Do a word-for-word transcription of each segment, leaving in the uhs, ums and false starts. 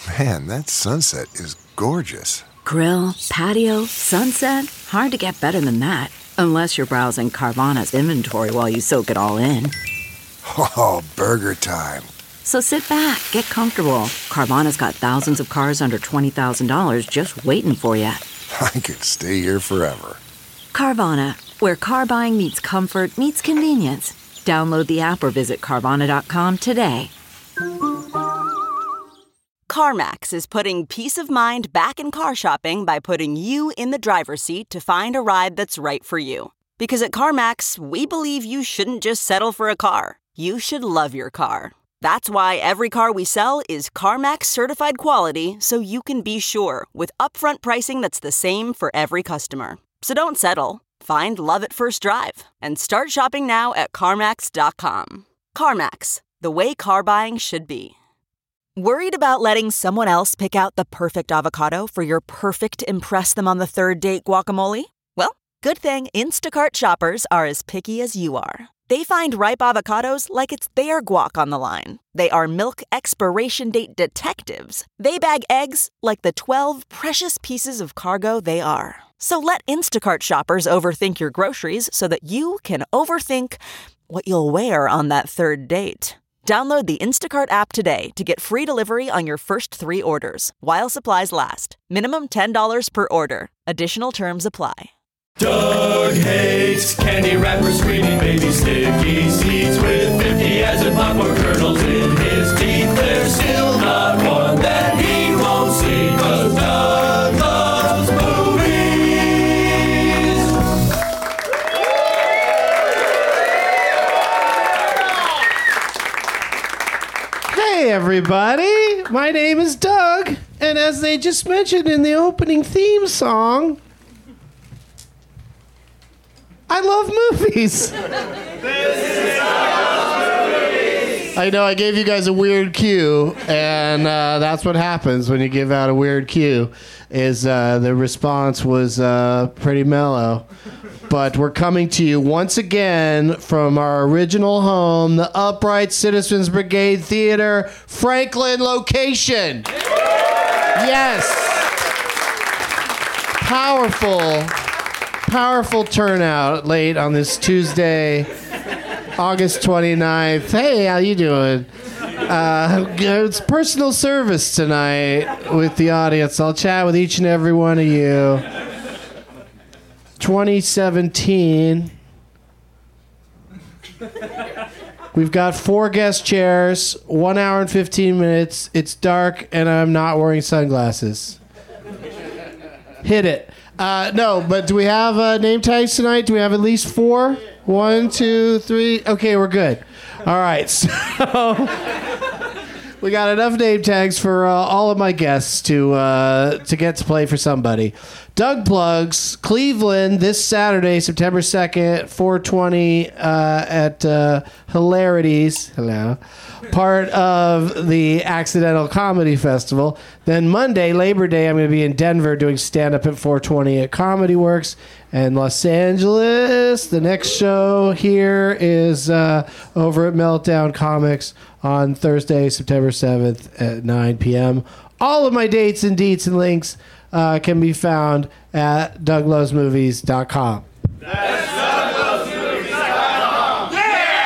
Man, that sunset is gorgeous. Grill, patio, sunset. Hard to get better than that. Unless you're browsing Carvana's inventory while you soak it all in. Oh, burger time. So sit back, get comfortable. Carvana's got thousands of cars under twenty thousand dollars just waiting for you. I could stay here forever. Carvana, where car buying meets comfort, meets convenience. Download the app or visit Carvana dot com today. CarMax is putting peace of mind back in car shopping by putting you in the driver's seat to find a ride that's right for you. Because at CarMax, we believe you shouldn't just settle for a car. You should love your car. That's why every car we sell is CarMax certified quality, so you can be sure with upfront pricing that's the same for every customer. So don't settle. Find love at first drive and start shopping now at CarMax dot com. CarMax, the way car buying should be. Worried about letting someone else pick out the perfect avocado for your perfect impress them on the third date guacamole? Well, good thing Instacart shoppers are as picky as you are. They find ripe avocados like it's their guac on the line. They are milk expiration date detectives. They bag eggs like the twelve precious pieces of cargo they are. So let Instacart shoppers overthink your groceries so that you can overthink what you'll wear on that third date. Download the Instacart app today to get free delivery on your first three orders, while supplies last. Minimum ten dollars per order. Additional terms apply. Doug hates candy wrappers, screaming baby sticky seeds with fifty acid popcorn kernels in his teeth. There's still not one that he won't see, 'cause Doug loves movies. Hey everybody, my name is Doug, and as they just mentioned in the opening theme song, I love movies. This is I know I gave you guys a weird cue, and uh, that's what happens when you give out a weird cue. Is uh, the response was uh, pretty mellow, but we're coming to you once again from our original home, the Upright Citizens Brigade Theater, Franklin location. Yes, powerful. Powerful turnout late on this Tuesday, August twenty-ninth. Hey, how you doing? Uh, it's personal service tonight with the audience. I'll chat with each and every one of you. twenty seventeen. We've got four guest chairs, one hour and fifteen minutes. It's dark, and I'm not wearing sunglasses. Hit it. Uh, no, but do we have uh, name tags tonight? Do we have at least four? One, two, three. Okay, we're good. All right, so we got enough name tags for uh, all of my guests to uh, to get to play for somebody. Doug Plugs, Cleveland, this Saturday, September second, four twenty uh, at uh, Hilarities. Hello. Part of the Accidental Comedy Festival. Then Monday, Labor Day, I'm going to be in Denver doing stand-up at four twenty at Comedy Works. And Los Angeles, the next show here is uh, over at Meltdown Comics on Thursday, September seventh at nine p.m. All of my dates and deets and links uh, can be found at doug loves movies dot com. That's doug loves movies dot com.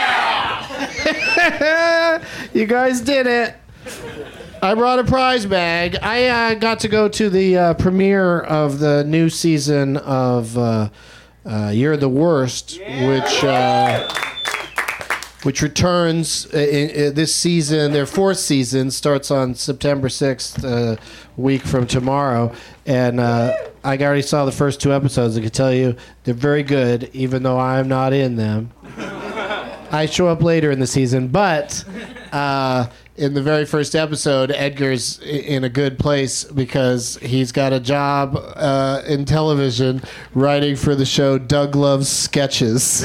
Yeah! You guys did it. I brought a prize bag. I uh, got to go to the uh, premiere of the new season of uh, uh, You're the Worst, yeah. which uh, which returns in, in this season. Their fourth season starts on September sixth, a uh, week from tomorrow. And uh, I already saw the first two episodes. I can tell you they're very good, even though I'm not in them. I show up later in the season, but... Uh, in the very first episode, Edgar's in a good place because he's got a job uh, in television writing for the show Doug Loves Sketches.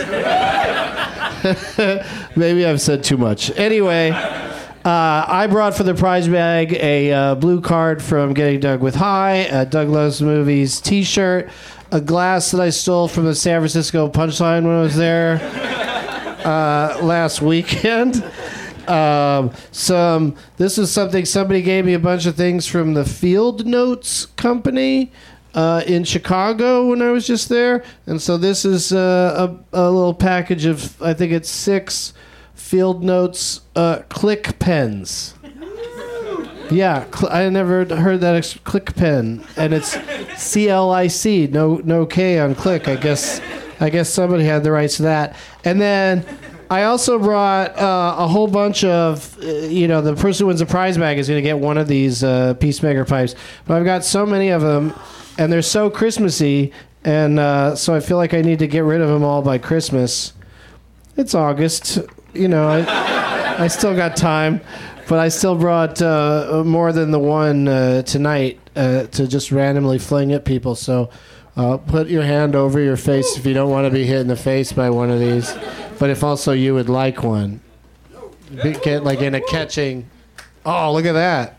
Maybe I've said too much. Anyway, uh, I brought for the prize bag a uh, blue card from Getting Doug with High, a Doug Loves Movies t-shirt, a glass that I stole from the San Francisco Punchline when I was there uh, last weekend. Um, some. This is something somebody gave me a bunch of things from the Field Notes Company uh, in Chicago when I was just there, and so this is uh, a, a little package of I think it's six Field Notes uh, Click pens. Yeah, cl- I never heard that ex- Click pen, and it's C L I C, no no K on Click. I guess I guess somebody had the rights to that, and then I also brought uh, a whole bunch of, uh, you know, the person who wins the prize bag is going to get one of these uh, Peacemaker pipes, but I've got so many of them, and they're so Christmassy, and uh, so I feel like I need to get rid of them all by Christmas. It's August, you know, I, I still got time. But I still brought uh, more than the one uh, tonight uh, to just randomly fling at people. So uh, put your hand over your face if you don't want to be hit in the face by one of these. But if also you would like one. Be, get like in a catching. Oh, look at that.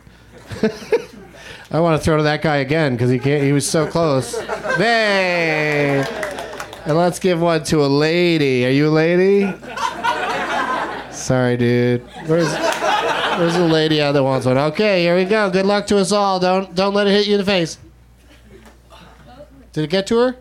I want to throw to that guy again because he can't. He was so close. Hey! And let's give one to a lady. Are you a lady? Sorry, dude. Where's... There's a lady out that wants one. Okay, here we go. Good luck to us all. Don't don't let it hit you in the face. Did it get to her?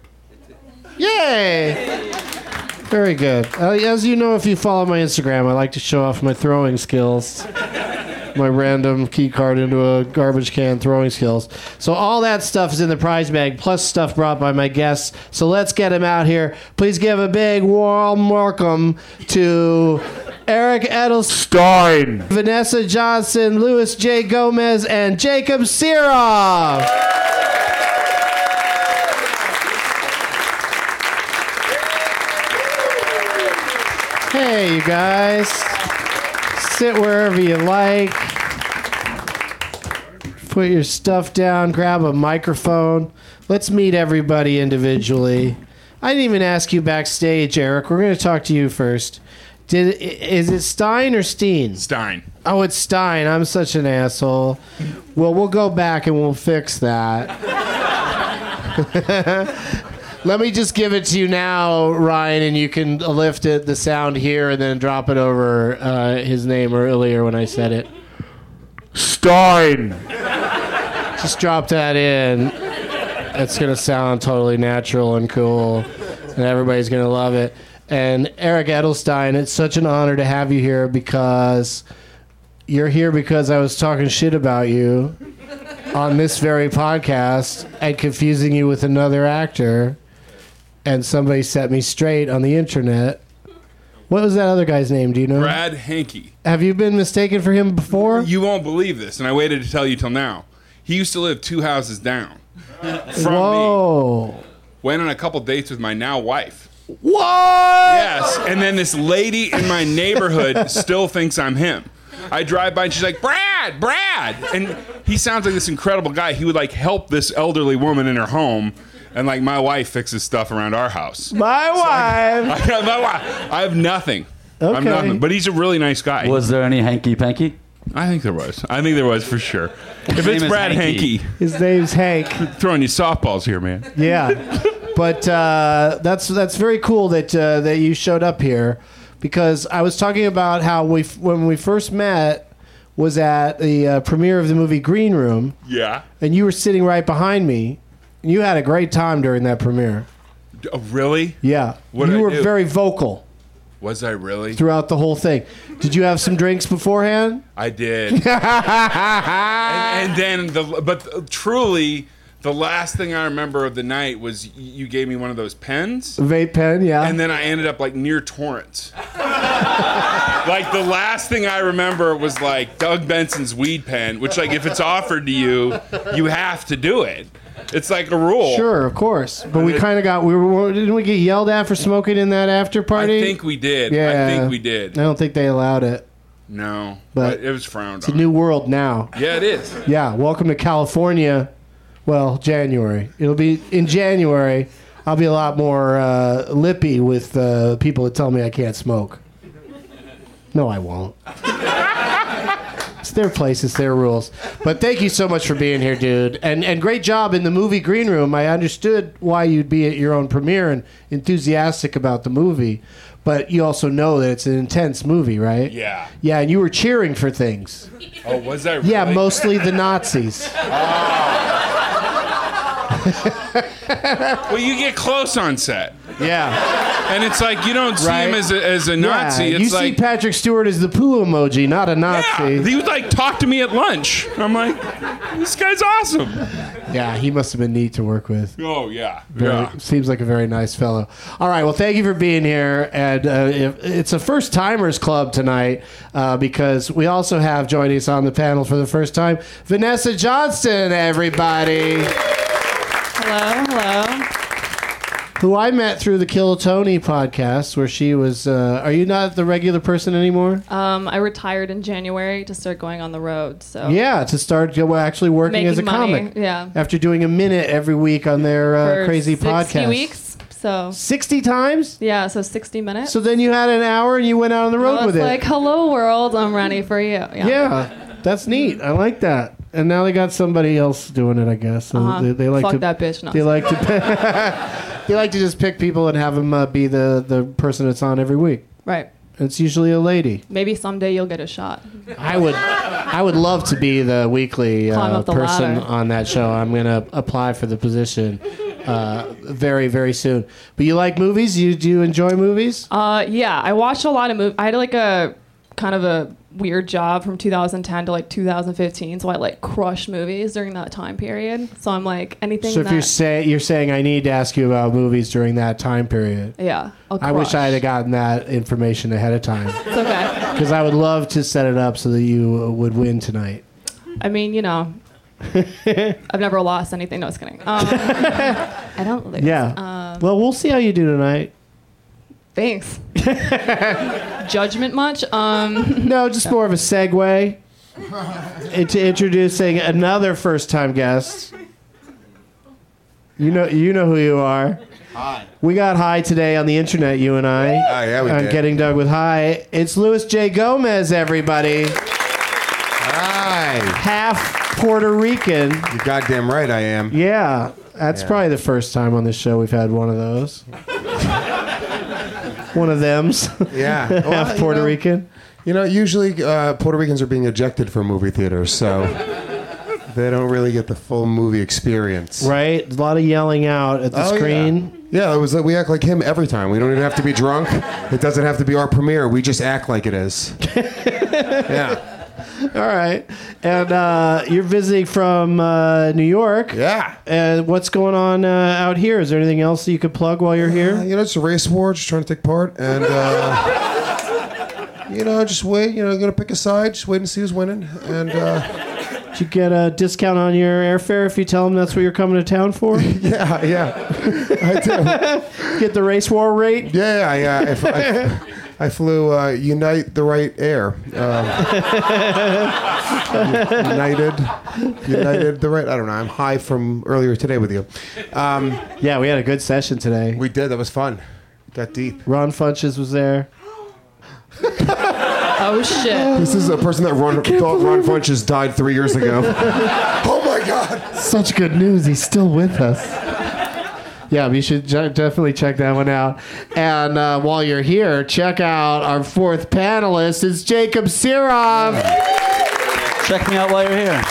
Yay! Very good. Uh, as you know, if you follow my Instagram, I like to show off my throwing skills. My random key card into a garbage can throwing skills. So all that stuff is in the prize bag, plus stuff brought by my guests. So let's get him out here. Please give a big warm welcome to Eric Edelstein, Vanessa Johnson, Louis J. Gomez, and Jacob Siroff. Hey, you guys. Sit wherever you like. Put your stuff down. Grab a microphone. Let's meet everybody individually. I didn't even ask you backstage, Eric. We're going to talk to you first. Did is it Stein or Steen? Stein. Oh, it's Stein. I'm such an asshole. Well, we'll go back and we'll fix that. Let me just give it to you now, Ryan, and you can lift it, the sound here, and then drop it over uh, his name earlier when I said it. Stein. Just drop that in. It's going to sound totally natural and cool, and everybody's going to love it. And Eric Edelstein, it's such an honor to have you here because you're here because I was talking shit about you on this very podcast and confusing you with another actor, and somebody set me straight on the internet. What was that other guy's name? Do you know? Brad Hankey. Have you been mistaken for him before? You won't believe this, and I waited to tell you till now. He used to live two houses down from Whoa. me. Went on a couple dates with my now wife. What? Yes, and then this lady in my neighborhood still thinks I'm him. I drive by and she's like, Brad, Brad. And he sounds like this incredible guy. He would like help this elderly woman in her home. And like my wife fixes stuff around our house. My so wife. I, my wife. I have nothing. Okay. I'm nothing. But he's a really nice guy. Was there any hanky-panky? I think there was. I think there was for sure. If His it's name is Brad Hanky. Hankey, His name's Hank. throwing you softballs here, man. Yeah. But uh, that's that's very cool that uh, that you showed up here, because I was talking about how we when we first met was at the uh, premiere of the movie Green Room. Yeah. And you were sitting right behind me. You had a great time during that premiere. Oh, really? Yeah. What did you I were do? very vocal Was I really? throughout the whole thing. Did you have some drinks beforehand? I did. and, and then the but truly. The last thing I remember of the night was you gave me one of those pens. Vape pen, yeah. And then I ended up like near Torrance. Like the last thing I remember was like Doug Benson's weed pen, which like if it's offered to you, you have to do it. It's like a rule. Sure, of course. But we kind of got, we were, didn't we get yelled at for smoking in that after party? I think we did. Yeah. I think we did. I don't think they allowed it. No, But but it was frowned It's a on. new world now. Yeah, it is. Yeah, welcome to California. Well, January. It'll be in January. I'll be a lot more uh, lippy with uh, people that tell me I can't smoke. No, I won't. It's their place. It's their rules. But thank you so much for being here, dude. And and great job in the movie Green Room. I understood why you'd be at your own premiere and enthusiastic about the movie. but you also know that it's an intense movie, right? Yeah. Yeah, and you were cheering for things. Oh, was that really? Yeah, mostly the Nazis. Well, you get close on set. Yeah. And it's like, you don't see Right. him as a, as a Nazi. Yeah, It's you like, see Patrick Stewart as the poo emoji, not a yeah, Nazi. he would like talk to me at lunch. I'm like, this guy's awesome. Yeah, he must have been neat to work with. Oh, yeah. Very, yeah. Seems like a very nice fellow. All right, well, thank you for being here. And uh, if, it's a first timers club tonight uh, because we also have joining us on the panel for the first time, Vanessa Johnston, everybody, Hello, hello. who I met through the Kill Tony podcast, where she was. Uh, are you not the regular person anymore? Um, I retired in January to start going on the road. So Yeah, to start you know, actually working Making as a money, comic. yeah. After doing a minute every week on their uh, for crazy sixty podcast. weeks. So sixty times? yeah, so sixty minutes. So then you had an hour and you went out on the road I was with it. like, hello world, I'm ready for you. Yeah. Yeah, that's neat. I like that. And now they got somebody else doing it, I guess. So Uh-huh. they, they like Fuck to. that bitch. No. They like to. They like to just pick people and have them uh, be the the person that's on every week. Right. It's usually a lady. Maybe someday you'll get a shot. I would, I would love to be the weekly Climb uh, up the person ladder. on that show. I'm gonna apply for the position uh, very, very soon. But you like movies? You do you enjoy movies? Uh, yeah, I watched a lot of movies. I had like a kind of a weird job from two thousand ten to like two thousand fifteen, so I like crushed movies during that time period. So I'm like anything. So if that, you're say you're saying I need to ask you about movies during that time period. yeah, I'll I wish crush. I had gotten that information ahead of time It's okay. because I would love to set it up so that you would win tonight. I mean, you know, I've never lost anything. No, I was kidding. Um, I don't lose. Yeah. Um, Well, we'll see how you do tonight. thanks. Judgment much? Um, No, just more of a segue into introducing another first-time guest. You know, you know who you are. Hi. We got high today on the internet, you and I. Oh, yeah, we on did. Getting Dug with High. It's Louis J. Gomez, everybody. Hi. Half Puerto Rican. You're goddamn right I am. Yeah, that's Yeah. probably the first time on this show we've had one of those. One of them's. Yeah. Half Well, Puerto you know, Rican. You know, usually uh, Puerto Ricans are being ejected from movie theaters, so they don't really get the full movie experience. Right? A lot of yelling out at the Oh, screen. Yeah. yeah, it was. We act like him every time. We don't even have to be drunk. It doesn't have to be our premiere. We just act like it is. Yeah. All right. And uh, you're visiting from uh, New York. Yeah. And what's going on uh, out here? Is there anything else that you could plug while you're Uh, here? you know, it's a race war. Just trying to take part, and uh, you know, just wait. You know, gonna pick a side. Just wait and see who's winning. And uh, Did you get a discount on your airfare if you tell them that's what you're coming to town for? yeah, yeah, I do. Get the race war rate? Yeah, yeah. I, I, I flew uh, Unite the Right Air. Um, United, United the Right. I don't know. I'm high from earlier today with you. Um, Yeah, we had a good session today. we did. That was fun. Got deep. Ron Funches was there. oh shit. This is a person that Ron, thought Ron Funches died three years ago. Oh my God! Such good news. He's still with us. Yeah, you should j- definitely check that one out. And uh, while you're here, check out our fourth panelist. It's Jacob Siroff. Check me out while you're here.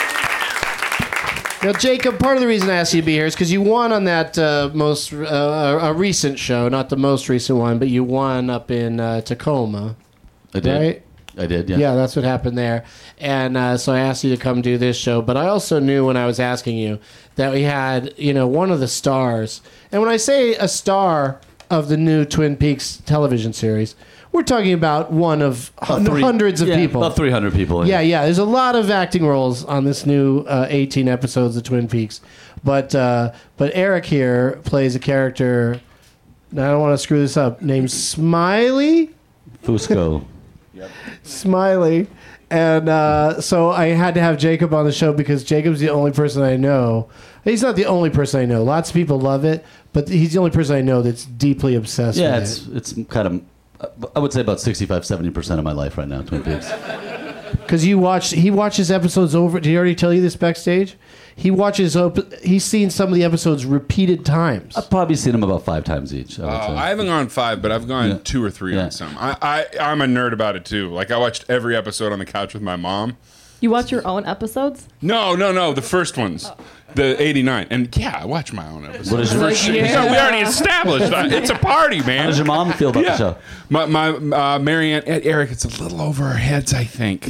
Now, Jacob, part of the reason I asked you to be here is because you won on that uh, most uh, a recent show, not the most recent one, but you won up in uh, Tacoma. I did. Right? I did, yeah. Yeah, that's what happened there. And uh, so I asked you to come do this show. But I also knew when I was asking you that we had, you know, one of the stars. And when I say a star of the new Twin Peaks television series, we're talking about one of hun- About three- hundreds of yeah, people. About three hundred people. Yeah, yeah. There's a lot of acting roles on this new uh, eighteen episodes of Twin Peaks. But uh, but Eric here plays a character, now I don't want to screw this up, named Smiley? Fusco. Smiley. And uh, so I had to have Jacob on the show because Jacob's the only person I know. He's not the only person I know. Lots of people love it, but he's the only person I know that's deeply obsessed Yeah, with it's it. it's kind of, I would say about sixty-five, seventy percent of my life right now, Twin Peaks. Because you watched, he watches episodes over. Did he already tell you this backstage? He watches. Op- he's seen some of the episodes repeated times. I've probably seen them about five times each. I, would Uh, say. I haven't gone five, but I've gone Yeah. two or three Yeah. on some. I, I I'm a nerd about it too. Like I watched every episode on the couch with my mom. You watch your own episodes? No, no, no, the first ones, the eighty-nine, and yeah, I watch my own episodes. What is your- For sure. Yeah. No, we already established uh, it's a party, man. How does your mom feel about the show? My, my uh, Marianne, Eric, it's a little over our heads, I think.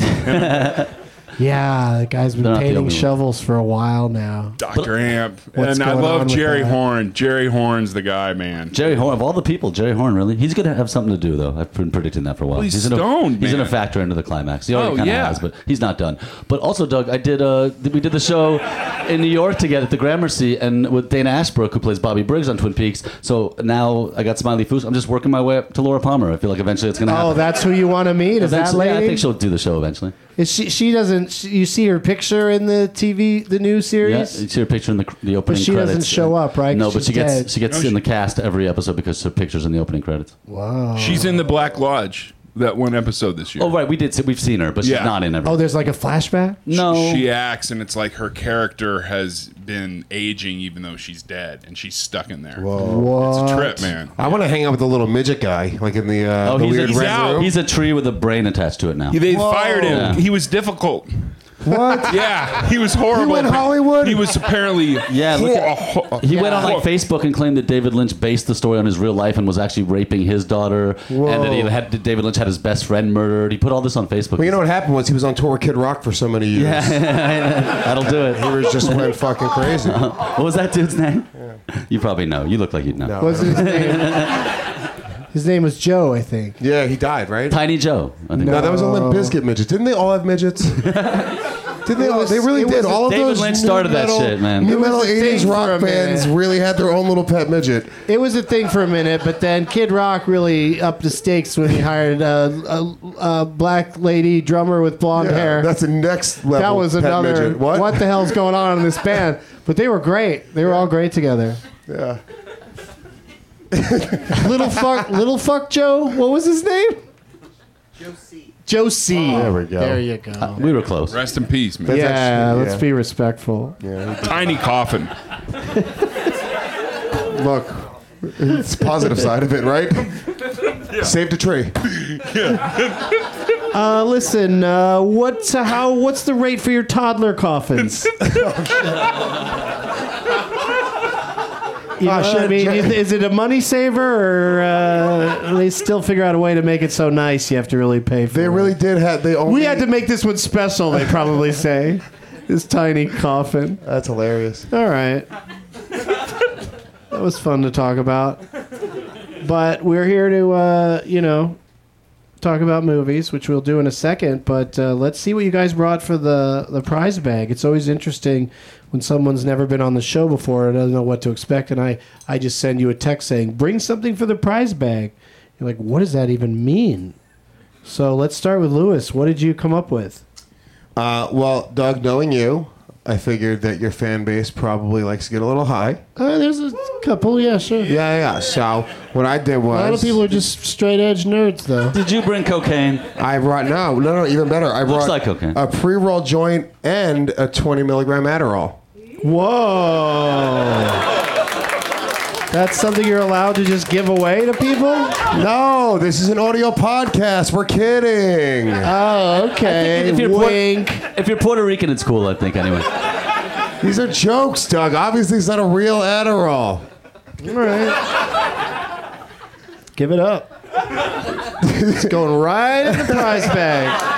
Yeah, the guy's been They're not the painting only one. shovels for a while now. Doctor Amp, What's and I going on love with Jerry that? Horn. Jerry Horn's the guy, man. Jerry Horn, of all the people, Jerry Horn, really? He's going to have something to do, though. I've been predicting that for a while. Well, he's in a, stoned, He's going to man. factor into the climax. He already Oh, kind of yeah. has, but he's not done. But also, Doug, I did. Uh, we did the show in New York together at the Gramercy, and with Dana Ashbrook, who plays Bobby Briggs on Twin Peaks. So now I got Smiley Foos. I'm just working my way up to Laura Palmer. I feel like eventually it's going to happen. Oh, that's who you want to meet? Is that Eventually, lady? yeah, I think she'll do the show eventually. Is she? She doesn't. She, you see her picture in the T V, the new Yeah, series. you see her picture in the, the opening she credits. doesn't show up, right? No, 'Cause but she she's gets dead. she gets No, in she- the cast every episode because her picture's in the opening credits. Wow. She's in the Black Lodge, that one episode this year. Oh, right, we did. See, we've seen her, but she's Yeah. not in every. Oh, there's like a flashback. no, She acts, and it's like her character has been aging even though she's dead, and she's stuck in there. What? It's a trip, man. I want to hang out with the little midget guy, like in the, uh, Oh, the he's, weird a, red out. room. he's a tree with a brain attached to it now. They Whoa. fired him. Yeah. He was difficult. What? Yeah, he was horrible. He went Hollywood? He was apparently Yeah, look at- hor- hor- He went on like hor- Facebook and claimed that David Lynch based the story on his real life and was actually raping his daughter, and that he had that David Lynch had his best friend murdered. He put all this on Facebook. Well, you know what happened was he was on tour with Kid Rock for so many years. Yeah, that'll do it. He was just went fucking crazy. What was that dude's name? You probably know. You look like you'd know. No. What's his name? His name was Joe, I think. Yeah, he died, right? Tiny Joe. I think. No, that was a Limp Bizkit midget. Didn't they all have midgets? Didn't they all? They really it was did. a- All of David those Lynch new started that metal- shit, man. New It was metal a thing eighties for rock a bands minute. really had their own little pet midget. It was a thing for a minute, but then Kid Rock really upped the stakes when he hired a, a, a black lady drummer with blonde Yeah, hair. that's the next level. That was pet another. midget. What? What the hell's going on in this band? But they were great. They were all great together. Yeah. Little fuck, little fuck Joe. What was his name? Joe C. Joe C. There we go. There you go. We were close. Rest in peace, man. yeah, actually- let's yeah. be respectful. Tiny coffin. Look, it's the positive side of it, right? Saved a tree. Uh, listen, uh, what's uh, how? What's the rate for your toddler coffins? You know Ah, what shit, I mean, Jack- is, is it a money saver, or uh, they still figure out a way to make it so nice you have to really pay for They it? really did have. They only. We had to make this one special. They probably say this tiny coffin. That's hilarious. All right, that was fun to talk about. But we're here to, uh, you know, talk about movies, which we'll do in a second. But uh, let's see what you guys brought for the the prize bag. It's always interesting when someone's never been on the show before and doesn't know what to expect, and I, I just send you a text saying, bring something for the prize bag. You're like, what does that even mean? So let's start with Lewis. What did you come up with? Uh, well, Doug, knowing you, I figured that your fan base probably likes to get a little high. Uh, there's a couple, yeah, sure. Yeah, yeah. So what I did was A lot of people are just straight edge nerds, though. Did you bring cocaine? I brought no, no, no, even better. I brought like cocaine. a pre-roll joint and a twenty milligram Adderall. Whoa. That's something you're allowed to just give away to people? No, this is an audio podcast. We're kidding. Oh, okay. If you're, Puerto, Wink. if you're Puerto Rican, it's cool, I think, anyway. These are jokes, Doug. Obviously, it's not a real Adderall. All right. Give it up. It's going right in the prize bag.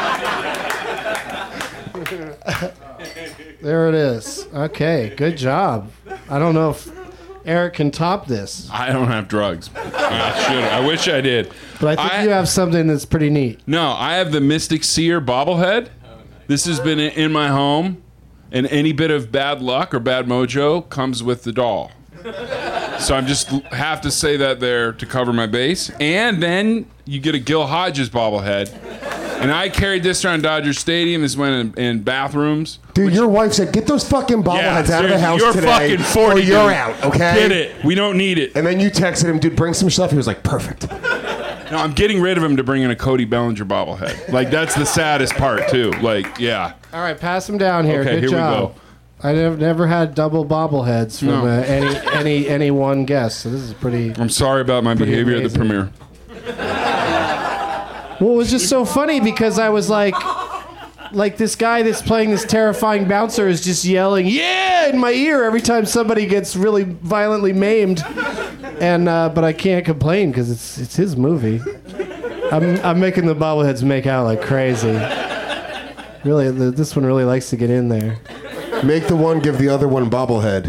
There it is. Okay, good job. I don't know if Eric can top this, I don't have drugs. I should. I wish I did. but I think I- you have something that's pretty neat. No, I have the Mystic Seer bobblehead. This has been in my home, and any bit of bad luck or bad mojo comes with the doll. So I'm just have to say that there to cover my base. And then you get a Gil Hodges bobblehead. And I carried this around Dodger Stadium. This went in, in bathrooms. Dude, your wife said, get those fucking bobbleheads out of the seriously, house you're today, fucking forty, or you're dude. out, okay? Get it. We don't need it. And then you texted him, dude, bring some stuff. He was like, perfect. No, I'm getting rid of him to bring in a Cody Bellinger bobblehead. Like, that's the saddest part, too. Like, yeah. All right, pass them down here. Okay, Good here we job. go. I never, never had double bobbleheads from No. uh, any any any one guest, so this is pretty. I'm sorry about my Pretty behavior at the amazing. premiere. Well, it was just so funny because I was like, like this guy that's playing this terrifying bouncer is just yelling "yeah" in my ear every time somebody gets really violently maimed, and uh, but I can't complain because it's it's his movie. I'm I'm making the bobbleheads make out like crazy. Really, the, this one really likes to get in there. Make the one give the other one bobblehead.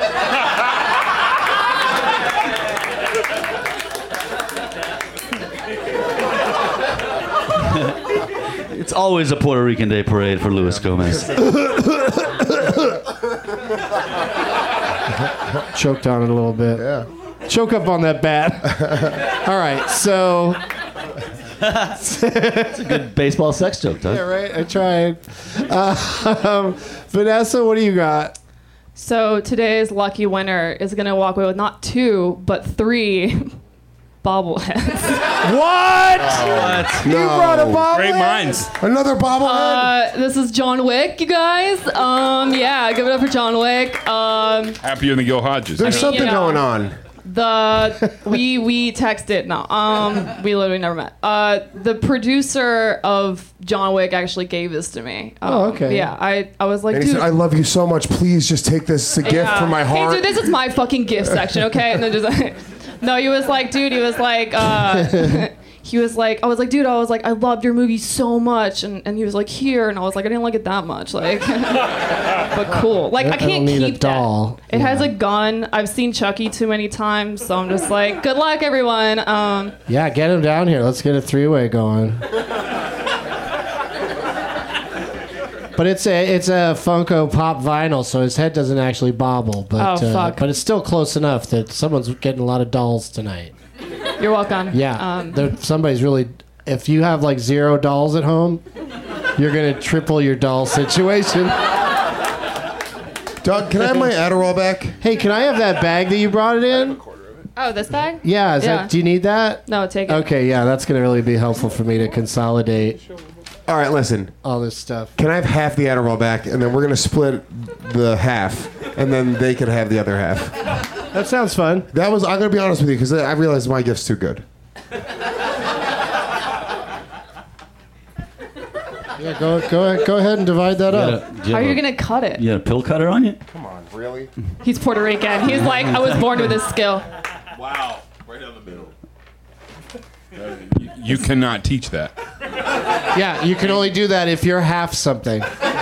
It's always a Puerto Rican Day parade for Luis Gomez. Choked on it a little bit. Yeah. Choke up on that bat. All right, so. It's a good baseball sex joke, Doug. Yeah, right. I tried. Uh, um, Vanessa, what do you got? So today's lucky winner is going to walk away with not two, but three bobbleheads. What? What? You brought a bobblehead? Great minds. Another bobblehead? Uh, this is John Wick, you guys. Um, yeah, give it up for John Wick. Um, Happier than Gil Hodges. There's something you know. going on. The we we texted no um we literally never met. Uh, the producer of John Wick actually gave this to me. Um, Oh, okay. Yeah, I I was like, And he dude. said, I love you so much. Please just take this as a gift yeah. from my heart. Hey, dude, this is my fucking gift section, okay? And then just like, no, he was like, dude, he was like, uh, he was like, I was like, dude, I was like, I loved your movie so much, and, and he was like, here, and I was like, I didn't like it that much, like, but cool. Like, I, I don't can't need a keep doll. that. It has Yeah. a gun. I've seen Chucky too many times, so I'm just like, good luck, everyone. Um, Yeah, get him down here. Let's get a three-way going. But it's a it's a Funko Pop vinyl, so his head doesn't actually bobble. But Oh, uh, fuck. but it's still close enough that someone's getting a lot of dolls tonight. you're welcome. Yeah, Um, there, somebody's really. If you have like zero dolls at home, you're gonna triple your doll situation. Doug, can I have my Adderall back? Hey, can I have that bag that you brought it in? oh, this bag? Yeah, is Yeah. That, do you need that? No, take it. Okay, yeah, that's gonna really be helpful for me to consolidate All right, listen. all this stuff. Can I have half the Adderall back, and then we're gonna split the half, and then they can have the other half. That sounds fun. That was. I'm gonna be honest with you because I realized my gift's too good. Yeah, go go go ahead and divide that You up. got a- do How are have you a- gonna cut it? You got a pill cutter on you? Come on, really? He's Puerto Rican. He's like, I was born with this skill. Wow. Right down the middle. You cannot teach that. Yeah, you can only do that if you're half something.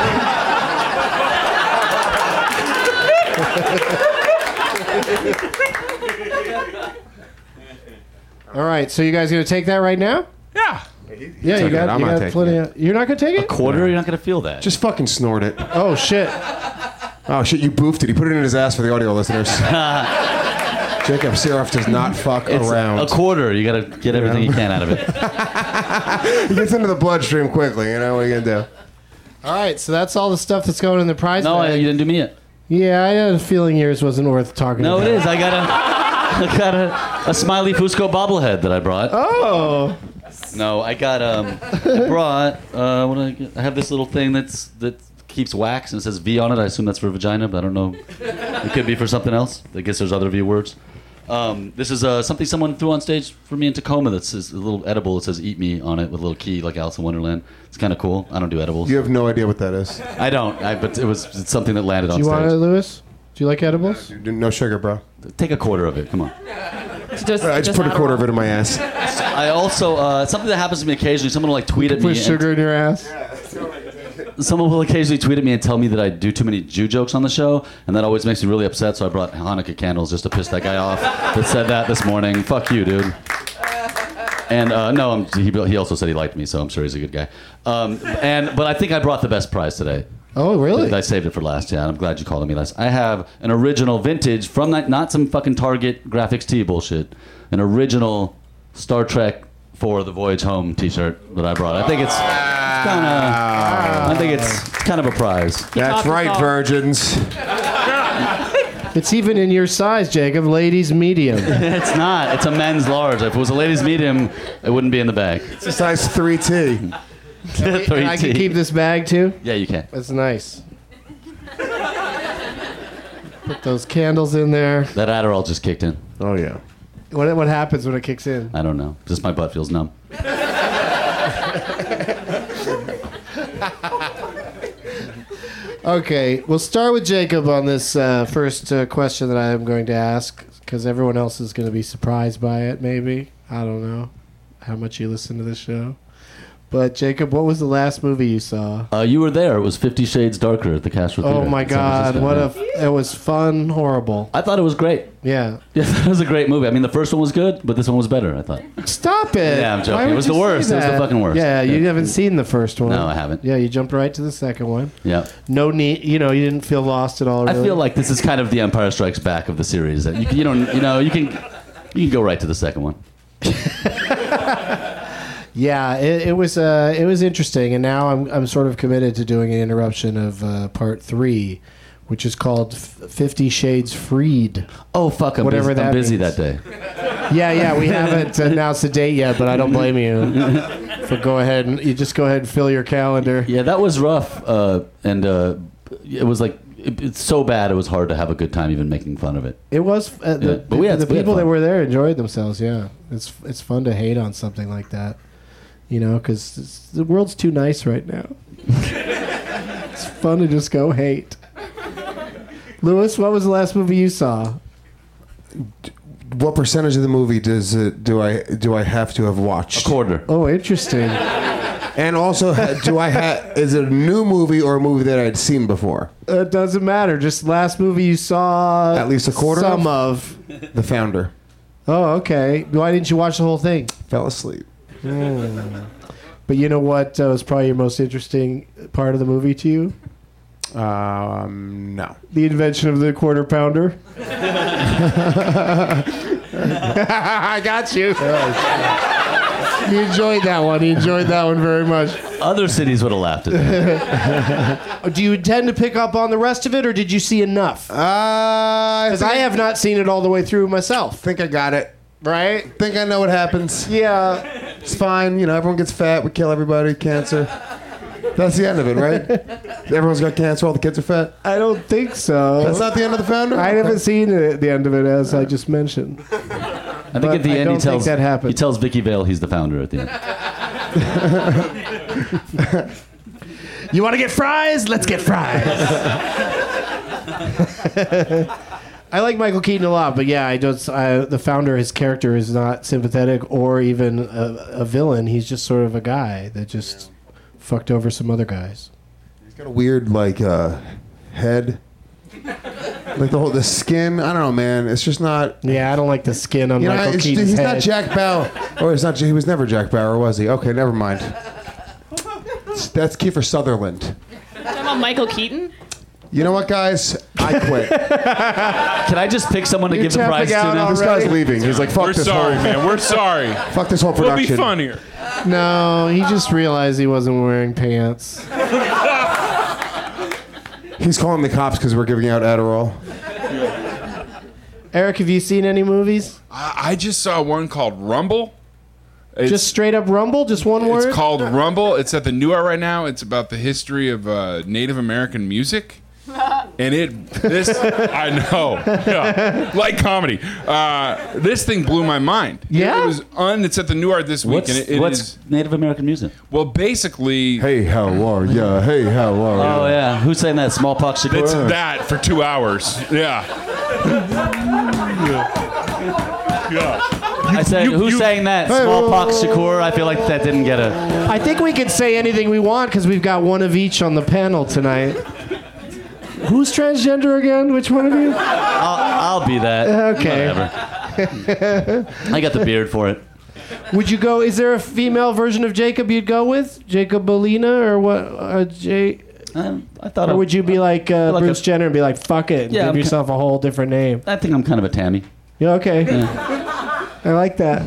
All right, so you guys gonna take that right now? Yeah. Yeah, you took it. got, I'm you not got taking plenty. it. Of, you're not gonna take it? Quarter? You're not gonna feel that. Just fucking snort it. Oh shit! Oh shit! You boofed it. He put it in his ass for the audio listeners. Jacob Siroff does not fuck It's around. a quarter. You gotta get everything you can out of it. He gets into the bloodstream quickly. You know what are you gonna do? All right, so that's all the stuff that's going in the prize No, bag. you didn't do me yet. Yeah, I had a feeling yours wasn't worth talking No, about. it is. I got a, I got a, a Smiley Fusco bobblehead that I brought. Oh, No, I got um, I brought. Uh, what did I get? I have this little thing that's that keeps wax and it says V on it. I assume that's for vagina, but I don't know. It could be for something else. I guess there's other V words. Um, this is uh, something someone threw on stage for me in Tacoma. That's a little edible. It says "Eat Me" on it with a little key, like Alice in Wonderland. It's kind of cool. I don't do edibles. You have no idea what that is. I don't. I, but it was it's something that landed do on you stage. want it, Lewis? Do you like edibles? No sugar, bro. Take a quarter of it. Come on. Just, I just put a quarter of it in my ass. I also uh, something that happens to me occasionally. Someone will like tweet at me. Put and- sugar in your ass. Someone will occasionally tweet at me and tell me that I do too many Jew jokes on the show, and that always makes me really upset. So I brought Hanukkah candles just to piss that guy off that said that this morning. Fuck you, dude. And uh, no, I'm, he, he also said he liked me, so I'm sure he's a good guy. Um, and but I think I brought the best prize today. Oh, really? I saved it for last. Yeah, and I'm glad you called on me last. I have an original vintage from that, not some fucking Target graphics tee bullshit. An original Star Trek for the Voyage Home T-shirt that I brought. I think it's, it's kind of. I think it's kind of a prize. That's topped us right, off. virgins. It's even in your size, Jacob. Ladies medium. It's not. It's a men's large. If it was a ladies medium, it wouldn't be in the bag. It's a size three T. three T. I can keep this bag too? Yeah, you can. That's nice. Put those candles in there. That Adderall just kicked in. Oh, yeah. What, what happens when it kicks in? I don't know. Just my butt feels numb. Okay, we'll start with Jacob on this uh, first uh, question that I am going to ask, because everyone else is going to be surprised by it, maybe. I don't know how much you listen to this show. But, Jacob, what was the last movie you saw? Uh, you were there. It was Fifty Shades Darker at the Castro Theater. Oh, my in San God. Francisco. What Yeah. a... It was fun, horrible. I thought it was great. Yeah. Yeah, it was a great movie. I mean, the first one was good, but this one was better, I thought. Stop it. Yeah, I'm joking. Why It would was you the worst. say It was the that? fucking worst. Yeah, you Yeah. haven't seen the first one. No, I haven't. Yeah, you jumped right to the second one. Yeah. No need, you know, you didn't feel lost at all. I Really. feel like this is kind of the Empire Strikes Back of the series. That you, you don't, you know, you can, you can go right to the second one. Yeah, it, it was uh, it was interesting, and now I'm I'm sort of committed to doing an interruption of uh, part three, which is called F- Fifty Shades Freed. Oh fuck! I'm Whatever busy, that I'm busy means. that day. Yeah, yeah, we haven't announced the date yet, but I don't blame you. So go ahead and you just go ahead and fill your calendar. Yeah, that was rough, uh, and uh, it was like it, it's so bad. It was hard to have a good time even making fun of it. It was uh, the, Yeah, but we had- the we had people that fun. were there enjoyed themselves. Yeah, it's it's fun to hate on something like that, you know, because the world's too nice right now. It's fun to just go hate. Lewis, what was the last movie you saw? What percentage of the movie does it, do I do I have to have watched? A quarter. Oh, interesting. And also, ha- do I have? Is it a new movie or a movie that I'd seen before? It doesn't matter. Just last movie you saw. At least a quarter Some of? of. The Founder. Oh, okay. Why didn't you watch the whole thing? Fell asleep. Mm. But you know what uh, was probably your most interesting part of the movie to you? Um, no. The invention of the quarter pounder. I got you. He enjoyed that one. He enjoyed that one very much. Other cities would have laughed at that. Do you intend to pick up on the rest of it, or did you see enough? Uh, I Because I have not seen it all the way through myself. think I got it. Right? Think I know what happens. Yeah. It's fine. You know, everyone gets fat. We kill everybody. Cancer. That's the end of it, right? Everyone's got cancer. All the kids are fat. I don't think so. That's not the end of the Founder. I haven't seen it at the end of it, as I just mentioned. I think But at the I end don't he think tells that happened. he tells Vicky Vale he's the founder at the end. You want to get fries? Let's get fries. I like Michael Keaton a lot, but yeah, I just I, the founder, his character is not sympathetic or even a, a villain. He's just sort of a guy that just fucked over some other guys. He's got a weird, like, uh, head. Like the whole the skin. I don't know, man. It's just not. Yeah, I don't like the skin on You know, Michael it's, Keaton's he's head. not Jack Bauer. Or he's not. He was never Jack Bauer, was he? Okay, never mind. That's Kiefer Sutherland. Talking about Michael Keaton? You know what, guys? I quit. Can I just pick someone to You're give the prize to tapping out now? This guy's leaving. He's like, fuck We're this sorry, whole. man. We're sorry. Fuck this whole We'll be production. funnier. No, he just realized he wasn't wearing pants. He's calling the cops because we're giving out Adderall. Eric, have you seen any movies? I I just saw one called Rumble. It's, Just straight up Rumble? Just one word? it's called Rumble. It's at the New Art right now. It's about the history of uh, Native American music. And it, this, I know, yeah, like comedy. Uh, this thing blew my mind. Yeah? It was un. It's at the New Art this week, What's, and it, it what's is- Native American music? well, basically, Hey, how are ya? Hey, how are ya? Oh yeah, who's saying that? Smallpox Shakur? it's that for two hours. Yeah, yeah. I said, you- who's you- saying that? Smallpox Shakur? I feel like that didn't get a. I think we can say anything we want because we've got one of each on the panel tonight. Who's transgender again? Which one of you? I'll, I'll be that. Okay. Whatever. I got the beard for it. Would you go? Is there a female version of Jacob you'd go with? Jacob Bolina or what? Uh, Jay, Um, I thought. or I, would you be like, uh, like Bruce a- Jenner and be like, fuck it, and Yeah, give I'm yourself a whole different name? I think I'm kind of a Tammy. Yeah, okay. Yeah. I like that.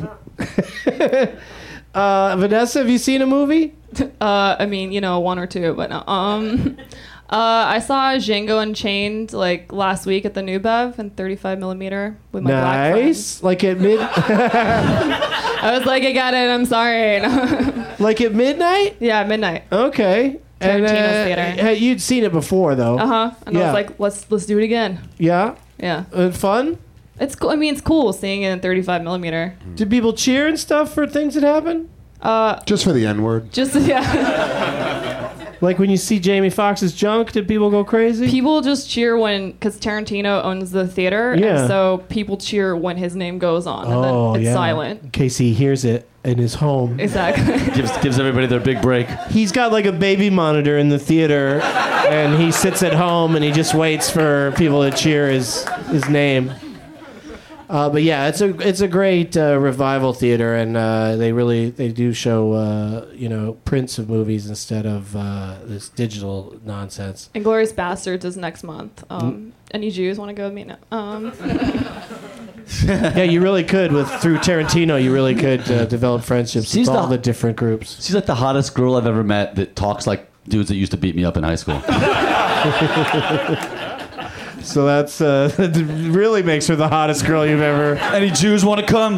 uh, Vanessa, have you seen a movie? Uh, I mean, you know, one or two, but no. Um, Uh, I saw Django Unchained like last week at the New Bev in thirty-five millimeter with my black friends. Nice. Like at mid. I was like, I got it. I'm sorry. Like at midnight. Yeah, midnight. Okay. And, Tarantino's uh, theater. hey, you'd seen it before though. Uh huh. And I Yeah. was like, let's let's do it again. Yeah. Yeah. Uh, fun. It's cool. I mean, it's cool seeing it in thirty-five millimeter. Did people cheer and stuff for things that happen? Uh, Just for the N word. just yeah. Like when you see Jamie Foxx's junk, did people go crazy? People just cheer when, because Tarantino owns the theater, Yeah. and so people cheer when his name goes on, and oh then it's yeah. silent. In case he hears it in his home. Exactly. gives gives everybody their big break. He's got like a baby monitor in the theater, and he sits at home and he just waits for people to cheer his his name. Uh, but yeah, it's a it's a great uh, revival theater, and uh, they really they do show uh, you know prints of movies instead of uh, this digital nonsense. Inglourious Bastards is next month. Um, any Jews want to go with me? No. Um, Yeah, you really could with through Tarantino. You really could uh, develop friendships She's with all the- the different groups. She's like the hottest girl I've ever met that talks like dudes that used to beat me up in high school. So that's uh, that really makes her the hottest girl you've ever. Any Jews want to come?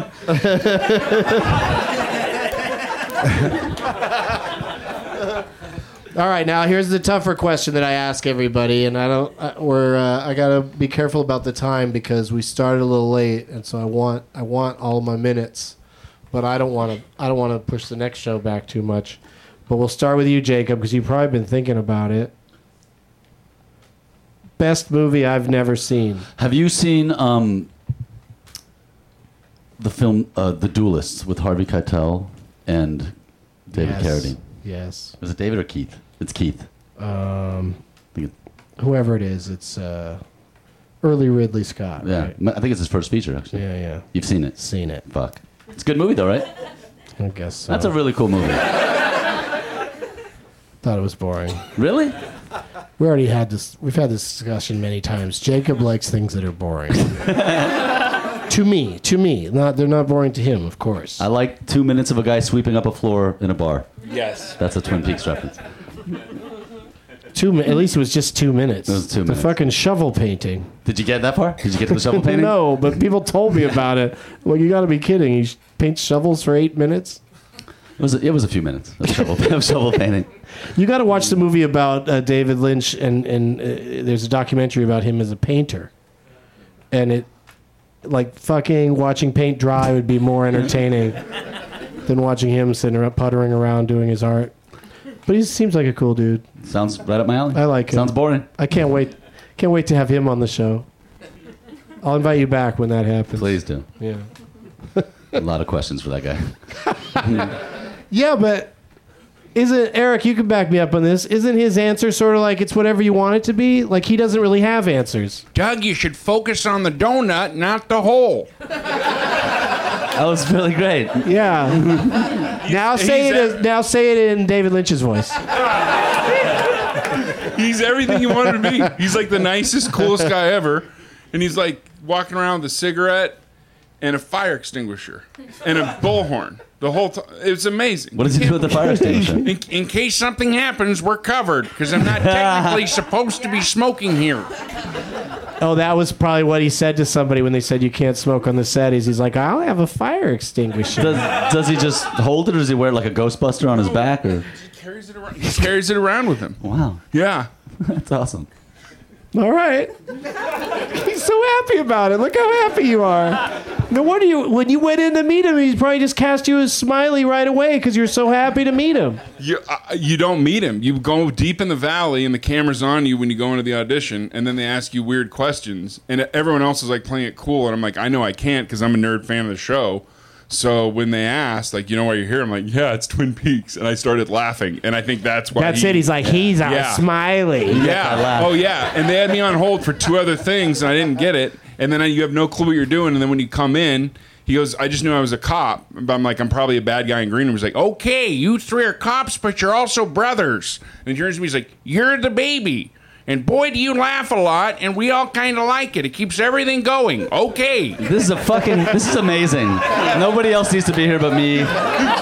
All right, now here's the tougher question that I ask everybody, and I don't. I, we're uh, I gotta be careful about the time because we started a little late, and so I want I want all my minutes, but I don't want to I don't want to push the next show back too much. But we'll start with you, Jacob, because you've probably been thinking about it. Best movie I've never seen. Have you seen um, the film uh, The Duelists with Harvey Keitel and David Yes. Carradine? Yes. Was it David or Keith? It's Keith. Um, I think it, whoever it is, it's uh, early Ridley Scott. yeah, Right? I think it's his first feature actually. Yeah, yeah. You've seen it? Seen it. Fuck. It's a good movie though, right? I guess so. That's a really cool movie. Thought it was boring. Really? We already had this. We've had this discussion many times. Jacob likes things that are boring. to me, to me, not they're not boring to him, of course. I like two minutes of a guy sweeping up a floor in a bar. Yes. That's a Twin Peaks reference. Two. mi- At least it was just two minutes. It was two the minutes. fucking shovel painting. Did you get that far? Did you get to the shovel painting? No, but people told me about it. Well, you got to be kidding. He sh- paints shovels for eight minutes. It was a, it was a few minutes of shovel, of shovel painting. You got to watch the movie about uh, David Lynch, and and uh, there's a documentary about him as a painter, and it, like fucking watching paint dry would be more entertaining than watching him sitting around puttering around doing his art. But he seems like a cool dude. Sounds right up my alley. I like him. Sounds boring. I can't wait, can't wait to have him on the show. I'll invite you back when that happens. Please do. Yeah. A lot of questions for that guy. Yeah, but isn't Eric? You can back me up on this. Isn't his answer sort of like it's whatever you want it to be? Like he doesn't really have answers. Doug, you should focus on the donut, not the hole. That was really great. Yeah. now say he's it. As, now say it in David Lynch's voice. He's everything you wanted to be. He's like the nicest, coolest guy ever. And he's like walking around with a cigarette and a fire extinguisher and a bullhorn. The whole time. It's amazing. What does he do with the fire extinguisher? In, in case something happens, we're covered because I'm not technically supposed to be smoking here. Oh, that was probably what he said to somebody when they said you can't smoke on the set. He's, he's like, I'll have a fire extinguisher. Does, does he just hold it, or does he wear like a Ghostbuster on his back? Or He carries it around. He carries it around with him. wow, Yeah. that's awesome. All right. He's so happy about it. Look how happy you are. No wonder you, when you went in to meet him, he probably just cast you as smiley right away because you're so happy to meet him. You uh, you don't meet him. You go deep in the valley, and the camera's on you when you go into the audition, and then they ask you weird questions, and everyone else is like playing it cool, and I'm like, I know I can't because I'm a nerd fan of the show. So when they asked, like, you know why you're here? I'm like, yeah, it's Twin Peaks, and I started laughing, and I think that's why. That's he, it. He's like, he's a Yeah. smiley. Yeah. Oh yeah. And they had me on hold for two other things, and I didn't get it. And then I, you have no clue what you're doing. And then when you come in, he goes, I just knew I was a cop. But I'm like, I'm probably a bad guy in green room. He's like, okay, you three are cops, but you're also brothers. And he turns to me, he's like, you're the baby. And boy, do you laugh a lot, and we all kind of like it. It keeps everything going. Okay. This is a fucking. This is amazing. Nobody else needs to be here but me.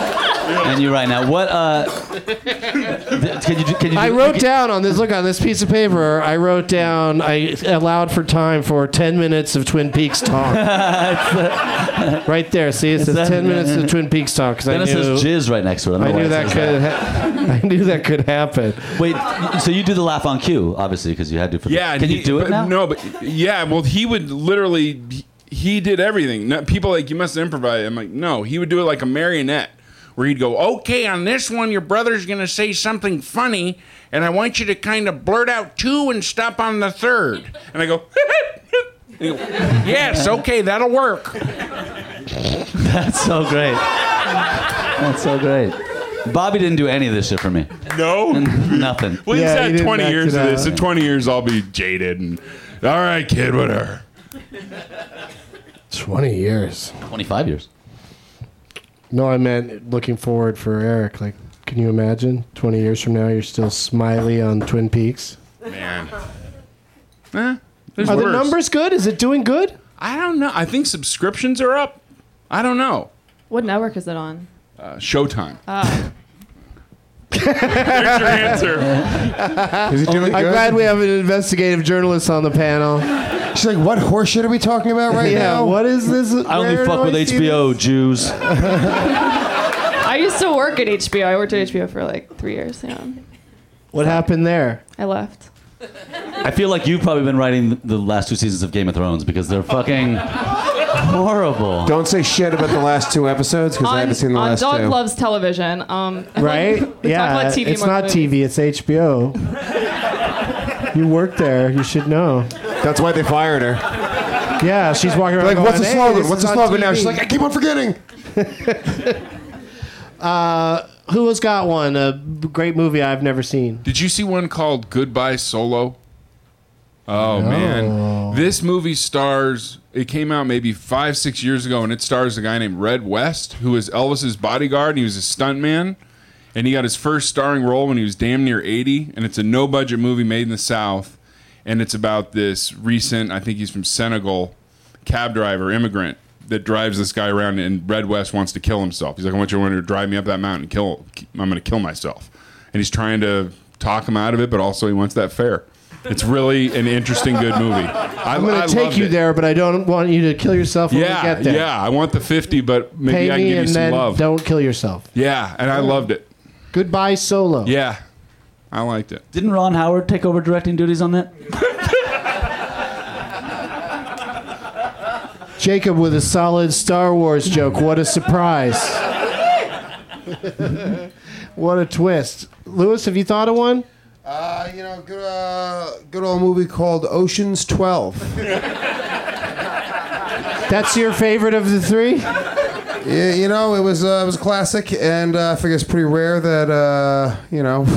and you right now. What? Uh, th- can you? do- Can you? I do- wrote you- down on this. Look on this piece of paper. I wrote down. I allowed for time for ten minutes of Twin Peaks talk. Right there. See, it says that- ten minutes of Twin Peaks talk. Because I Then it knew, says jizz right next to it. I, don't I know why knew it that says could. Ha- I knew that could happen. Wait, so you do the laugh on cue, obviously, because you had to. For Yeah. Can and you he- do it but- now? No, but yeah. Well, he would literally. He, he did everything. Not, people like, you must improvise. I'm like, no. He would do it like a marionette, where he'd go, okay, on this one, your brother's gonna say something funny, and I want you to kind of blurt out two and stop on the third. And I go, and he go, yes, okay, that'll work. That's so great. That's so great. Bobby didn't do any of this shit for me. No. Nothing. Well, he's Yeah, he had didn't twenty act years it of this. out. In twenty years, I'll be jaded and, all right, kid, whatever. Twenty years. Twenty-five years. No, I meant looking forward for Eric. Like, can you imagine? Twenty years from now, you're still smiley on Twin Peaks. Man. Eh, there's Are the worse. numbers good? Is it doing good? I don't know. I think subscriptions are up. I don't know. What network is it on? Uh, Showtime. Oh. There's your answer. Is he doing I'm good? glad we have an investigative journalist on the panel. She's like, what horse shit are we talking about right Yeah, now? what is this? I only Where fuck do with I see H B O, this? Jews. I used to work at H B O. I worked at H B O for like three years. Yeah, What happened there? I left. I feel like you've probably been writing the last two seasons of Game of Thrones because they're fucking horrible. Don't say shit about the last two episodes because I On, haven't seen the on last Dog two. Loves Television. Um, Right? we yeah, talk about T V it's more not than T V, movies. it's H B O. You work there, you should know. That's why they fired her. Yeah, she's walking around Like, going, what's the "Hey, slogan? this What's is the on slogan T V." now? She's like, I keep on forgetting. Who has got one? A b- great movie I've never seen. Did you see one called Goodbye Solo? Oh, man. This movie stars, it came out maybe five, six years ago, and it stars a guy named Red West, who was Elvis's bodyguard, and he was a stuntman. And he got his first starring role when he was damn near eighty, and it's a no-budget movie made in the South. And it's about this recent, I think he's from Senegal, cab driver, immigrant, that drives this guy around, and Red West wants to kill himself. He's like, I want you to drive me up that mountain and kill, I'm going to kill myself. And he's trying to talk him out of it, but also he wants that fare. It's really an interesting, good movie. I, I'm going I to take loved you it. there, but I don't want you to kill yourself when Yeah, we get there. yeah. I want the fifty, but maybe Pay I can me give you and some then love. don't kill yourself. Yeah, and I loved it. Goodbye, Solo. Yeah, I liked it. Didn't Ron Howard take over directing duties on that? Jacob with a solid Star Wars joke. What a surprise. What a twist. Lewis, have you thought of one? Uh, you know, good, uh, good old movie called Ocean's twelve. That's your favorite of the three? Yeah, you know, it was uh, it was a classic, and uh, I figure it's pretty rare that uh, you know.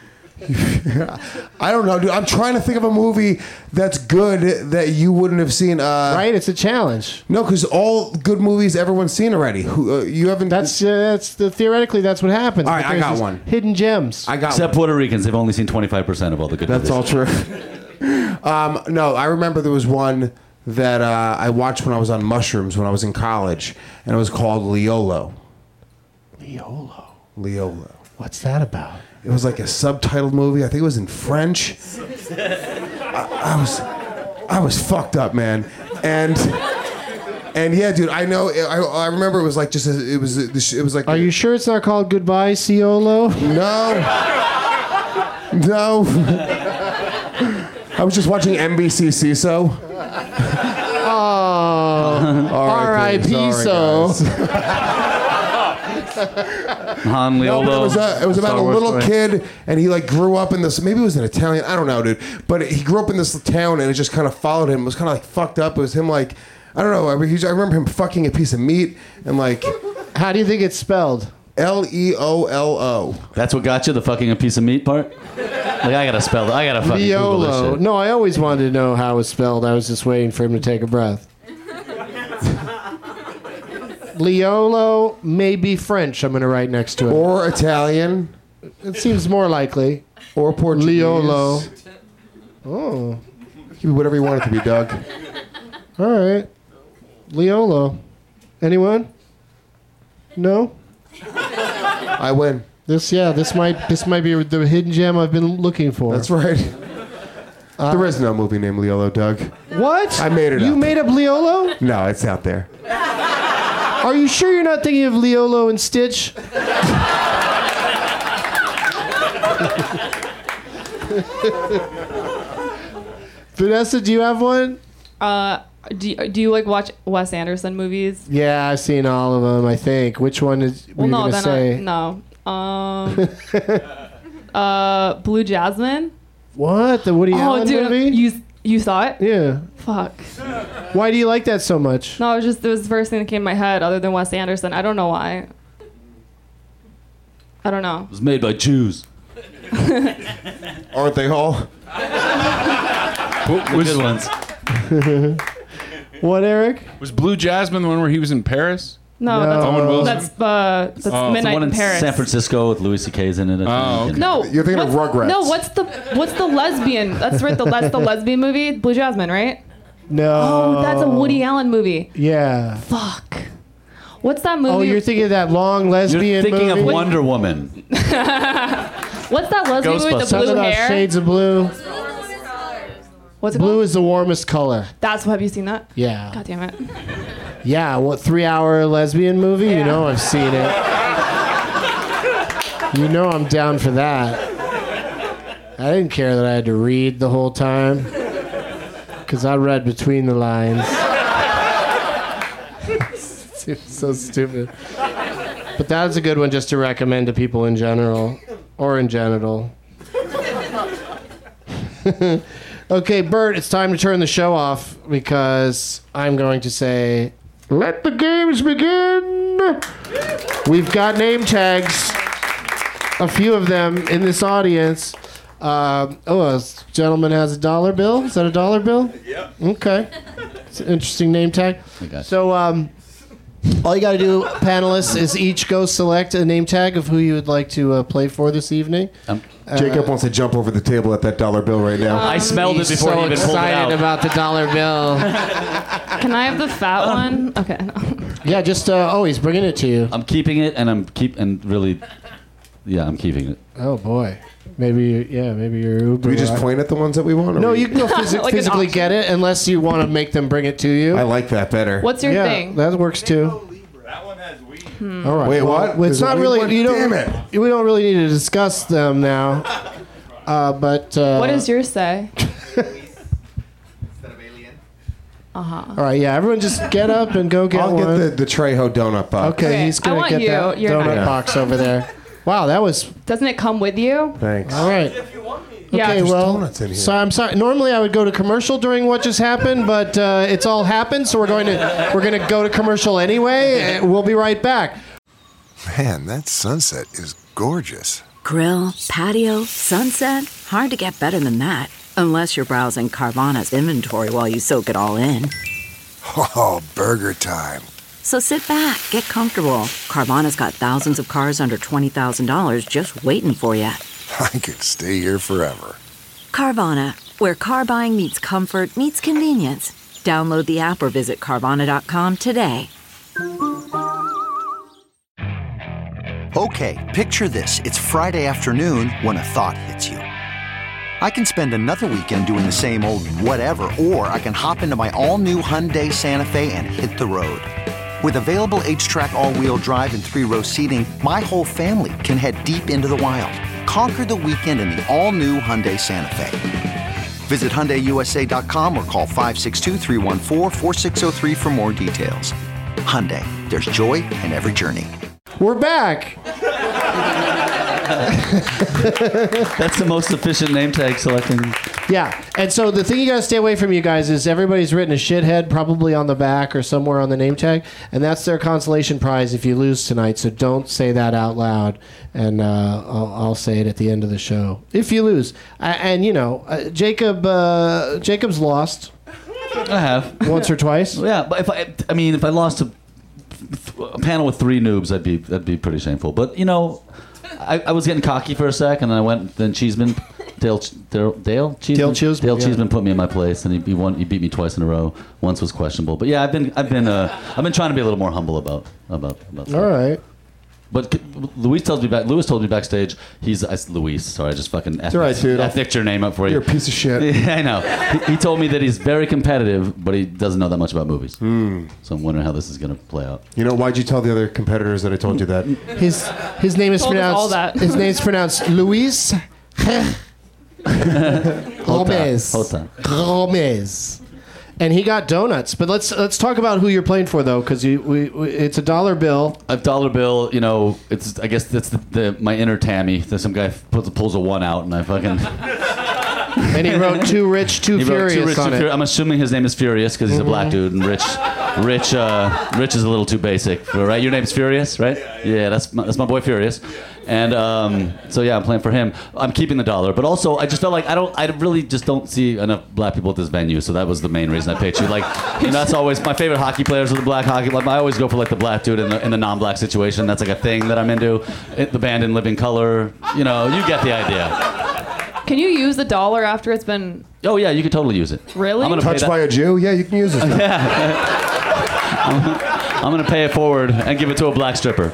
I don't know, dude. I'm trying to think of a movie that's good that you wouldn't have seen. Uh, Right? It's a challenge. No, because all good movies everyone's seen already. Who uh, you haven't? That's uh, that's the theoretically that's what happens. All right, But I there's got these one. Hidden gems. I got Except one. Puerto Ricans, they've only seen twenty-five percent of all the good That's movies. all true. um, no, I remember there was one that uh, I watched when I was on mushrooms when I was in college, and it was called Leolo. Leolo. Leolo. What's that about? It was like a subtitled movie. I think it was in French. I, I was, I was fucked up, man. And and yeah, dude, I know. I, I remember it was like just a, it was it was like. Are you sure it's not called Goodbye, Ciolo? No. No. I was just watching N B C C S O. Oh, R I P so. Han No, but Leolo. it was, uh, it was about Star a Wars little story. kid, and he like grew up in this. Maybe it was an Italian. I don't know, dude. But he grew up in this town, and it just kind of followed him. It was kind of like fucked up. It was him like I don't know. I, mean, he, I remember him fucking a piece of meat and like How do you think it's spelled? L E O L O. That's what got you, the fucking a piece of meat part? Like, I gotta spell it. I gotta fucking Google this Leolo. shit. No, I always wanted to know how it was spelled. I was just waiting for him to take a breath. Leolo may be French. I'm going to write next to it. Or Italian. It seems more likely. Or Portuguese. Leolo. Oh. It can be whatever you want it to be, Doug. All right. Leolo. Anyone? No? I win. This, yeah, this might this might be the hidden gem I've been looking for. That's right. Uh, there is no movie named Leolo, Doug. What? I made it You up. made up Leolo? No, it's out there. Are you sure you're not thinking of Leolo and Stitch? Vanessa, do you have one? Uh, do you, do you like watch Wes Anderson movies? Yeah, I've seen all of them, I think. Which one is Well, you no, going to then say? I, no. Um, uh, Blue Jasmine. What? The Woody Oh, Allen dude, movie? you you saw it? Yeah. Fuck. Why do you like that so much? No, it was just it was the first thing that came to my head, other than Wes Anderson. I don't know why. I don't know. It was made by Jews. Aren't they all? What The was, good ones. What, Eric? was Blue Jasmine the one where he was in Paris? No, No. that's Owen Wilson? that's uh, that's Oh. Midnight The one in in Paris. San Francisco with Louis C K's in it. I Oh, think. okay. No, You're thinking of what's- Rugrats. No, what's the what's the lesbian? That's right. The that's the lesbian movie, Blue Jasmine, right? No. Oh, that's a Woody Allen movie. Yeah. Fuck. What's that movie? Oh, you're thinking of that long lesbian You're thinking movie? of Wonder Woman. What's that lesbian movie with the Ghostbusters. Something blue about hair? shades of blue. What's it Blue called? is the warmest color. That's have you seen that? Yeah. God damn it. Yeah, what three-hour lesbian movie? You know I've seen it. You know I'm down for that. I didn't care that I had to read the whole time, because I read between the lines. It's so stupid. But that's a good one just to recommend to people in general, or in genital. Okay, Bert, it's time to turn the show off because I'm going to say, let the games begin. We've got name tags, a few of them in this audience. Uh, oh, this gentleman has a dollar bill. Is that a dollar bill? Yeah. Okay. It's an interesting name tag. Okay. So, um, all you got to do, panelists, is each go select a name tag of who you would like to uh, play for this evening. Um, Jacob wants to jump over the table at that dollar bill right now. I smelled He's it before so he even pulled it excited out. about the dollar bill. Can I have the fat one? Okay. No. Yeah, just uh, oh, he's bringing it to you. I'm keeping it, and I'm keep and really, yeah, I'm keeping it. Oh boy, maybe you- yeah, maybe you're Uber. Do we just ride- point at the ones that we want? or No, we- you can go phys- Like an physically option. get it unless you want to make them bring it to you. I like that better. What's your yeah, thing? that works too. That one has weed. All right. Wait, well, what? It's There's a not weed really. one? You don't. Damn it. We don't really need to discuss them now. Uh, but uh, What does yours say? all right? Yeah, everyone, just get up and go get I'll one. get the, the Trejo donut box. okay, Okay, he's I gonna want get you. that You're donut not- box over there. Wow, that was Doesn't it come with you? Thanks. all right. Yeah. Okay, There's well, donuts in here. so I'm sorry. Normally, I would go to commercial during what just happened, but uh, it's all happened, so we're going to we're going to go to commercial anyway. And we'll be right back. Man, that sunset is gorgeous. Grill, patio, sunset. Hard to get better than that. Unless you're browsing Carvana's inventory while you soak it all in. Oh, burger time. So sit back, get comfortable. Carvana's got thousands of cars under twenty thousand dollars just waiting for you. I could stay here forever. Carvana, where car buying meets comfort, meets convenience. Download the app or visit Carvana dot com today. Okay, picture this. It's Friday afternoon when a thought hits you. I can spend another weekend doing the same old whatever, or I can hop into my all-new Hyundai Santa Fe and hit the road. With available H-Track all-wheel drive and three-row seating, my whole family can head deep into the wild. Conquer the weekend in the all-new Hyundai Santa Fe. Visit Hyundai U S A dot com or call five six two, three one four, four six zero three for more details. Hyundai, there's joy in every journey. We're back. That's the most efficient name tag selecting. Yeah, and so the thing you gotta stay away from, you guys, is everybody's written a shithead probably on the back or somewhere on the name tag, and that's their consolation prize if you lose tonight. So don't say that out loud, and uh, I'll, I'll say it at the end of the show if you lose. I, and you know, uh, Jacob, uh, Jacob's lost I have. once or twice. Yeah, but if I, I mean, if I lost a, a panel with three noobs, I'd be that'd be pretty shameful. But you know, I, I was getting cocky for a sec, and then I went. Then Cheeseman, Dale, Dale, Dale Cheeseman, Dale Cheeseman, Dale yeah. Cheeseman put me in my place, and he, he won. He beat me twice in a row. Once was questionable, but yeah, I've been, I've been, uh, I've been trying to be a little more humble about, about, about. All right. But c- Luis tells me back. Lewis told me backstage. He's I, s- Luis. Sorry, I just fucking ethnic, all right, dude. ethnic your name up for you. You're a piece of shit. Yeah, I know. He, he told me that he's very competitive, but he doesn't know that much about movies. Hmm. So I'm wondering how this is going to play out. You know, why'd you tell the other competitors that I told you that? His his name is Told us pronounced. all that. His name's pronounced Luis Gomez. Hota. Gomez. And he got donuts. But let's let's talk about who you're playing for though, because you we, we, it's a dollar bill. A dollar bill, you know, it's. I guess that's the, the my inner Tammy. There's some guy puts, pulls a one out, and I fucking. And he wrote Too Rich, Too He wrote Furious Too Rich, on Too it. Furious. I'm assuming his name is Furious because he's a black dude, and Rich, Rich, uh, Rich is a little too basic. Right? Your name's Furious, right? Yeah, that's my, that's my boy Furious. And um, so yeah, I'm playing for him. I'm keeping the dollar, but also I just felt like I don't, I really just don't see enough black people at this venue. So that was the main reason I picked you. Like, you know, that's always my favorite hockey players are the black hockey. Like, I always go for like the black dude in the in the non-black situation. That's like a thing that I'm into. It, the band in Living Color. You know, you get the idea. Can you use the dollar after it's been? Oh yeah, you could totally use it. Really? I'm gonna pay Touched that- by a Jew? Yeah, you can use it. I'm gonna pay it forward and give it to a black stripper.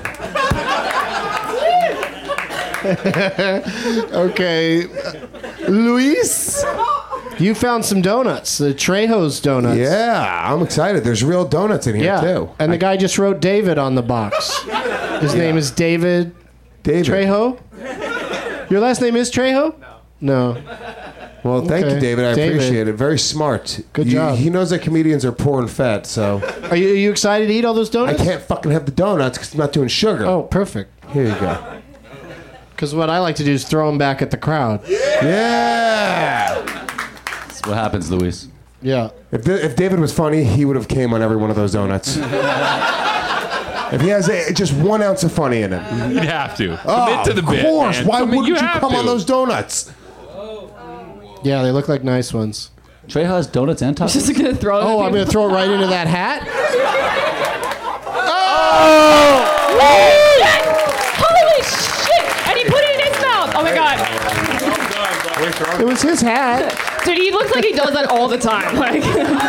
Okay, Luis, you found some donuts. The Trejo's donuts. Yeah, I'm excited. There's real donuts in here Yeah. too. And the guy just wrote David on the box. His name is David David. Trejo. Your last name is Trejo? No. No. Well, thank Okay. you, David. I David. appreciate it. Very smart. Good You- job. He knows that comedians are poor and fat, so Are you, are you excited to eat all those I donuts? can't fucking have the donuts because I'm not doing sugar. Oh, perfect. Here you go. Because what I like to do is throw them back at the crowd. Yeah. That's what happens, Luis. Yeah. If, the, if David was funny, he would have came on every one of those donuts. If he has a, just one ounce of funny in him. You'd have to. Oh, Commit to the of bit. course. man. Why Commit- wouldn't you, have come to. on those donuts? Yeah, they look like nice ones. Trejo has donuts and tacos. Just gonna throw it. Oh, at I'm going to people? throw it right into that hat? Holy shit! And he put it in his mouth. Oh my god, It was his hat. dude, he looks like he does that all the time. Like,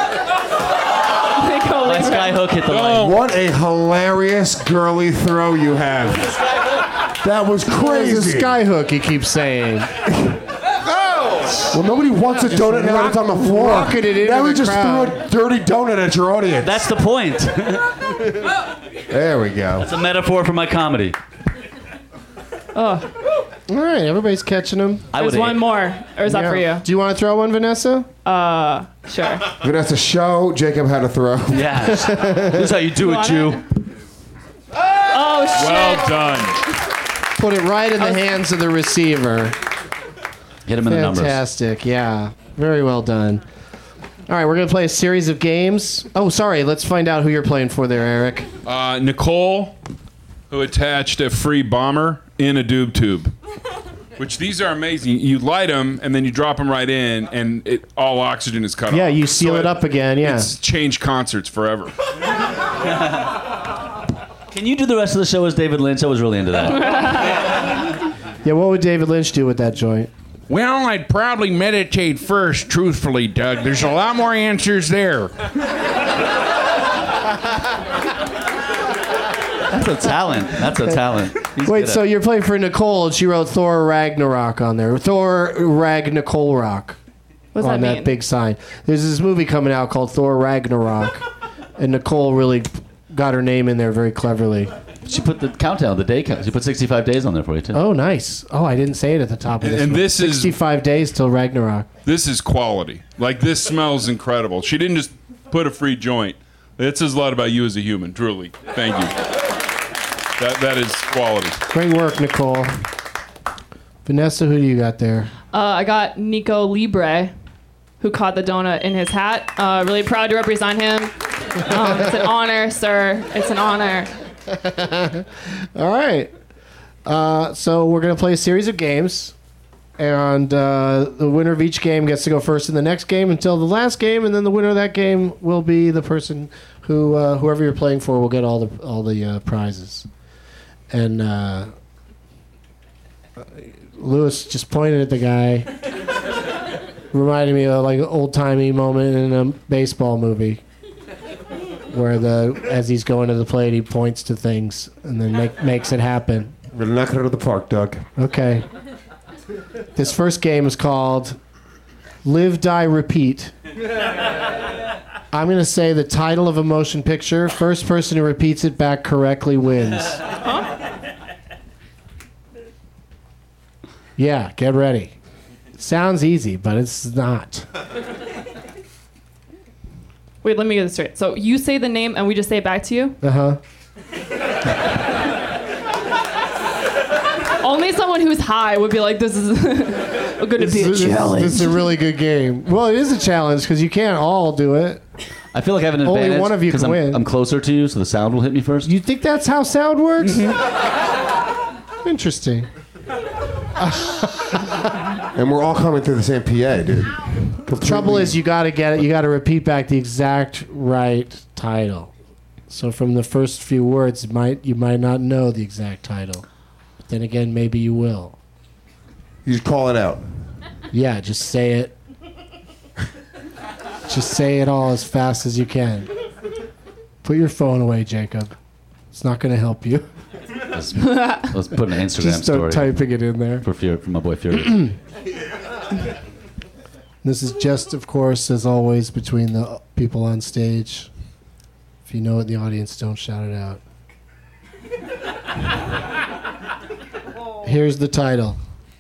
like holy My crap. sky hook hit the light. What a hilarious girly throw you have. That was It's a crazy. skyhook, he keeps saying. Well, nobody wants a donut now that it's on the floor. rocketed into now we the just crowd. threw a dirty donut at your audience. That's the point. There we go. It's a metaphor for my comedy. All right, everybody's catching them. I There's would one hate- more. Or is that for you? Do you want to throw one, Vanessa? Uh, sure. Vanessa, show Jacob how to throw. Yeah. This is how you do it, want Jew. Oh shit! Well done. Put it right in the hands of the receiver. Hit him in the numbers. Fantastic, yeah. Very well done. All right, we're going to play a series of games. Oh, sorry, let's find out who you're playing for there, Eric. Uh, Nicole, who attached a free bomber in a doob tube. Which these are amazing. You light them and then you drop them right in, and it, all oxygen is cut Yeah, off. you seal So it up again, yeah. It's changed concerts forever. Can you do the rest of the show as David Lynch? I was really into that. Yeah, what would David Lynch do with that joint? Well, I'd probably meditate first, truthfully, Doug. There's a lot more answers there. That's a talent. That's a talent. He's Wait, good so at- you're playing for Nicole, and she wrote Thor Ragnarok on there. Thor Rag Nicole Rock. What does on that that mean? big sign. There's this movie coming out called Thor Ragnarok, and Nicole really got her name in there very cleverly. She put the countdown, the day count. She put sixty-five days on there for you too. Oh, nice. Oh, I didn't say it at the top of this. And one. this is- sixty-five days till Ragnarok. This is quality. Like, this smells incredible. She didn't just put a free joint. It says a lot about you as a human, truly. Thank you. That That is quality. Great work, Nicole. Vanessa, who do you got there? Uh, I got Nico Libre, who caught the donut in his hat. Uh, really proud to represent him. Um, it's an honor, sir. It's an honor. All right. Uh, so we're going to play a series of games. And uh, the winner of each game gets to go first in the next game until the last game. And then the winner of that game will be the person who, uh, whoever you're playing for, will get all the all the uh, prizes. And uh, Lewis just pointed at the guy. Reminded me of like an old-timey moment in a baseball movie. where the as he's going to the plate, he points to things and then make, makes it happen. We're gonna knock it out of the park, Doug. Okay. This first game is called Live, Die, Repeat. I'm going to say the title of a motion picture. First person who repeats it back correctly wins. Yeah, get ready. Sounds easy, but it's not. Wait, let me get this straight. So you say the name and we just say it back to you? Uh-huh. Only someone who's high would be like, this is a good This be a is, challenge. this is a really good game. Well, it is a challenge because you can't all do it. I feel like I have an Only advantage. one of you 'cause can I'm, win. I'm closer to you, so the sound will hit me first. You think that's how sound works? Mm-hmm. Interesting. And we're all coming through the same P A, dude. The trouble is you got to get it. You got to repeat back the exact right title. So from the first few words, it might you might not know the exact title. But then again, maybe you will. You just call it out. Yeah, just say it. Just say it all as fast as you can. Put your phone away, Jacob. It's not going to help you. Let's, let's put an Instagram Just start story typing it in there. for, Fury, for my boy Fury. This is just, of course, as always, between the people on stage. If you know it in the audience, don't shout it out. Here's the title.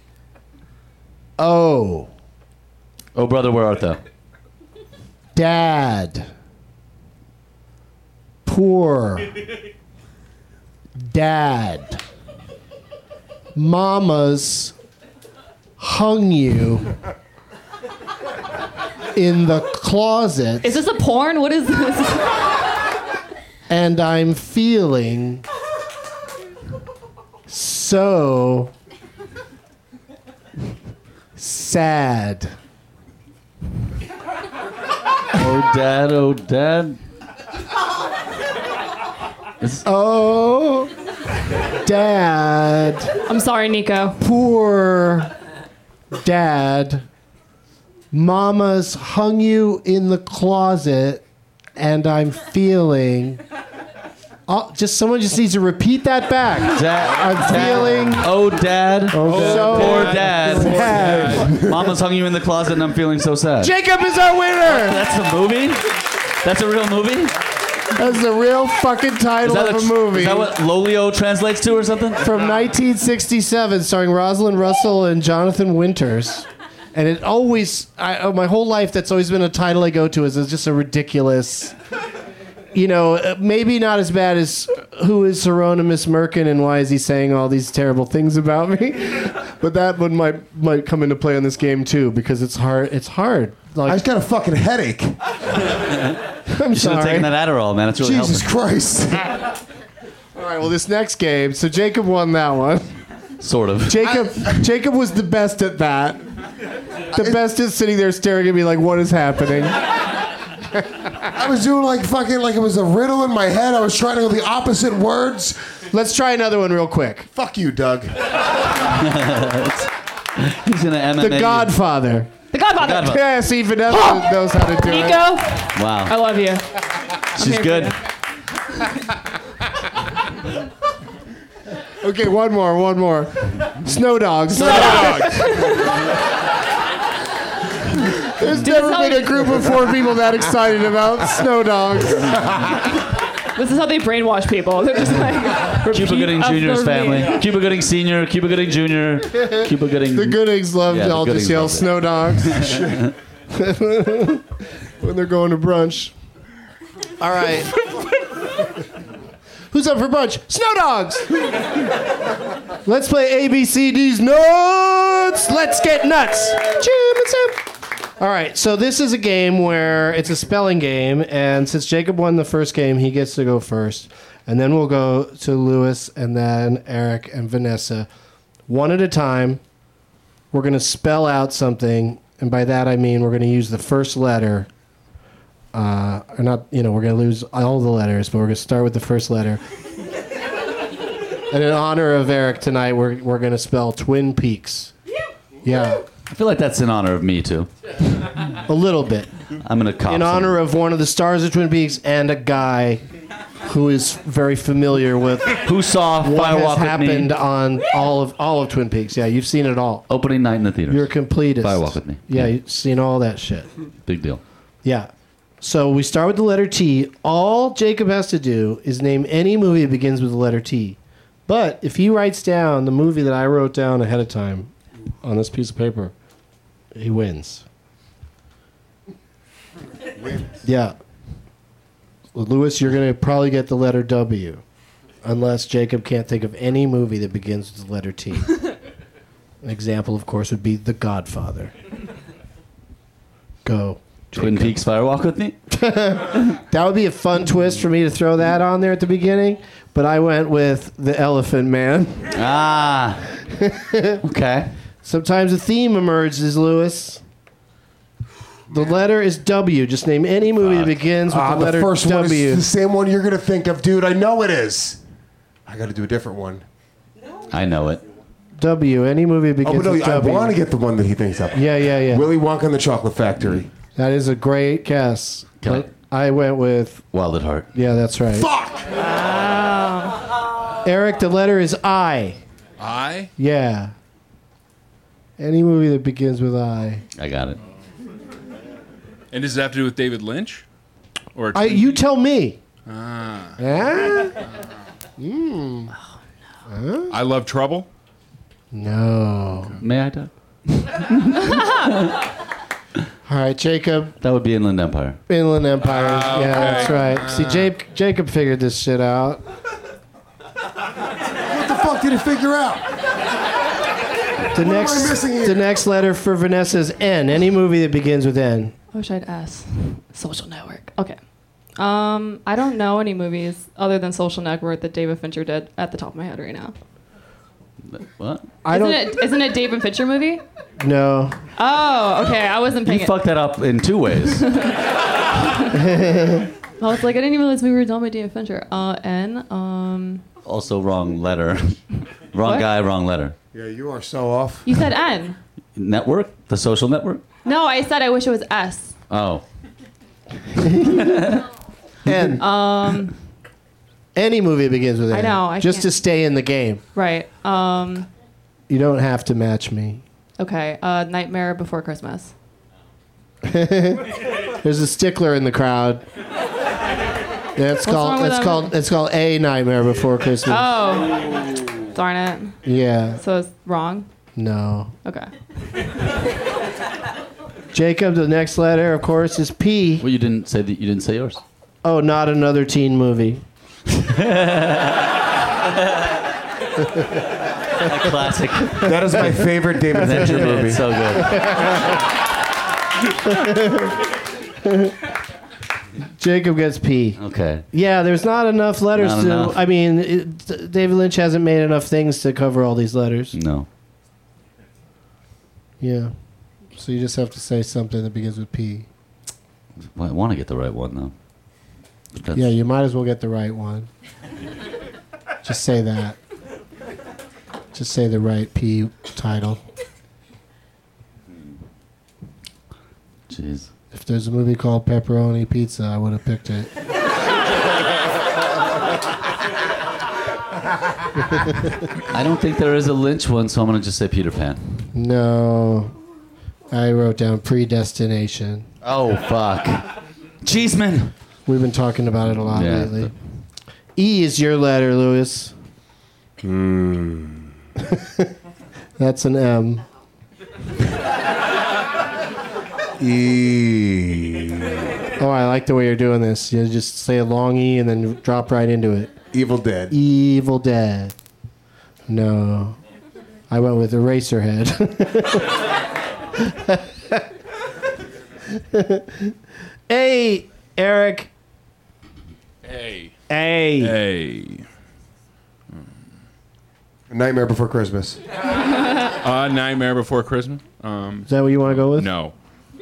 Oh. Oh, brother, where art thou? Dad. Poor. Dad. Mamas hung you in the closet. Is this a porn? What is this? And I'm feeling so sad. Oh, dad, oh, dad. Oh, Dad. I'm sorry, Nico. Poor Dad. Mama's hung you in the closet, and I'm feeling. Oh, just someone just needs to repeat that back. Dad, I'm dad. feeling. Oh, dad. Oh, so Poor dad. sad. Mama's hung you in the closet, and I'm feeling so sad. Jacob is our winner. That's a movie? That's a real movie? That's the real fucking title Is that of a, a, movie. Is that what Lolio translates to or something? From nineteen sixty-seven, starring Rosalind Russell and Jonathan Winters. And it always, I, oh, my whole life, that's always been a title I go to. Is it's just a ridiculous, you know, maybe not as bad as Who is Hieronymus Merkin and why is he saying all these terrible things about me? But that one might might come into play on this game too because it's hard. It's hard. Like, I just got a fucking headache. I'm You should have sorry. taken that Adderall, man. It's really Jesus helping. Christ. All right. Well, this next game. So Jacob won that one. Sort of. Jacob Jacob was the best at that. The best is sitting there staring at me like, what is happening? I was doing like fucking like it was a riddle in my head. I was trying to go the opposite words. Let's try another one real quick. Fuck you, Doug. He's gonna M M A. The Godfather. The Godfather. Godfather. Yeah, see, Vanessa knows how to do Nico, it. I Wow. love you. She's here good. Okay, one more, one more. Snow Dogs. Snow Dogs. There's never been a group of four people that excited about Snow Dogs. This is how they brainwash people. They're just like, Cuba Gooding repeat Junior's after me. family. Cuba Gooding Senior, Cuba Gooding Junior, Cuba Gooding. The Goodings loved Yeah, the all just Goodings yell loved it. Snow Dogs when they're going to brunch. All right. Who's up for brunch? Snow Dogs! Let's play A B C D's Nuts! Let's get nuts! Jim and Sam. All right, so this is a game where it's a spelling game, and since Jacob won the first game, he gets to go first. And then we'll go to Lewis, and then Eric and Vanessa. One at a time, we're going to spell out something, and by that I mean we're going to use the first letter. Uh, or not, you know, we're going to lose all the letters, but we're going to start with the first letter. And in honor of Eric tonight, we're we're going to spell Twin Peaks. Yeah. I feel like that's in honor of me too. A little bit. I'm gonna cop. In some. honor of one of the stars of Twin Peaks and a guy who is very familiar with who saw what Fire has Walk with happened Me. on all of all of Twin Peaks. Yeah, you've seen it all. Opening night in the theater. You're a completist. Fire Walk with Me. Yeah, you've seen all that shit. Big deal. Yeah. So we start with the letter T. All Jacob has to do is name any movie that begins with the letter T. But if he writes down the movie that I wrote down ahead of time on this piece of paper, he wins. Yeah. Well, Lewis, you're going to probably get the letter W, unless Jacob can't think of any movie that begins with the letter T. An example, of course, would be The Godfather. Go. Twin Jacob. Peaks Fire Walk with Me? That would be a fun twist for me to throw that on there at the beginning, but I went with The Elephant Man. Ah. Okay. Sometimes a theme emerges, Lewis. The letter is W. Just name any movie that begins with Ah, the the letter first one W. is the same one you're going to think of, dude. I know it is. I got to do a different one. I know it. W. Any movie that Oh, begins but no, with I W. want to get the one that he thinks of. Yeah, yeah, yeah. Willy Wonka and the Chocolate Factory. That is a great guess. Can But I went with... Wild at Heart. Yeah, that's right. Fuck! Eric, the letter is I. I? Yeah. Any movie that begins with I. I got it. And does it have to do with David Lynch? Or I you tell me. Ah. Yeah? Mm. I Love Trouble? No. May I, Doug? All right, Jacob. That would be Inland Empire. Inland Empire. Ah, Yeah, okay. that's right. See, Jacob, Jacob figured this shit out. What the fuck did he figure out? The What am I next, missing here? the next letter for Vanessa is N. Any movie that begins with N. I wish I'd ask. Social Network. Okay. Um, I don't know any movies other than Social Network that David Fincher did at the top of my head right now. What? I isn't don't. it? Isn't it David Fincher movie? No. Oh, okay. I wasn't You paying. it. fucked that up in two ways. I was like, I didn't even realize we were done with David Fincher. Uh, N. Um, Also wrong letter. Wrong What? guy, wrong letter. Yeah, you are so off. you said N. Network? The social network? No, I said I wish it was S. Oh. N. Um, Any movie that begins with N. I know, I Just can't- to stay in the game. right. Um, You don't have to match me. okay. Uh, Nightmare Before Christmas. There's a stickler in the crowd. That's wrong called. with It's that? called. It's called A Nightmare Before Christmas. Oh, darn it. Yeah. So it's wrong. No. Okay. Jacob, the next letter, of course, is P. Well, you didn't say that. You didn't say yours. Oh, not another teen movie. Classic. That is my favorite David Fincher movie. It's so good. Jacob gets P. Okay. Yeah, there's not enough letters Not to. enough. I mean, it, David Lynch hasn't made enough things to cover all these letters. No. Yeah. So you just have to say something that begins with P. Well, I want to get the right one though. But that's- Yeah, you might as well get the right one. Just say that. Just say the right P title. Jeez. If there's a movie called Pepperoni Pizza, I would have picked it. I don't think there is a Lynch one, so I'm gonna just say Peter Pan. No. I wrote down Predestination. Oh fuck. Cheeseman. We've been talking about it a lot Yeah, lately. E is your letter, Lewis. Hmm. That's an M. E. Oh, I like the way you're doing this. You just say a long E and then drop right into it. Evil Dead. Evil Dead. No. I went with Eraserhead. Hey, Eric. Hey. Hey. Hey. Nightmare Before Christmas. Uh, Nightmare Before Christmas? Um, Is that what you want to go with? no.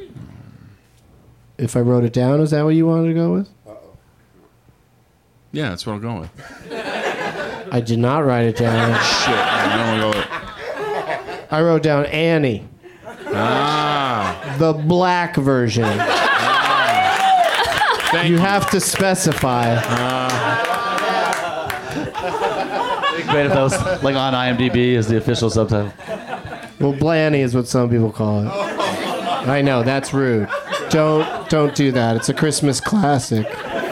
If I wrote it down, is that what you wanted to go with? Yeah, that's what I'm going with. I did not write it down. Shit. I don't want to go with I wrote down Annie. Ah, Ah. The black version. Thank you you. have to specify. It'd be great if that was like on IMDb as the official subtitle. Well, Blanny is what some people call it. I know, that's rude. Don't don't do that. It's a Christmas classic.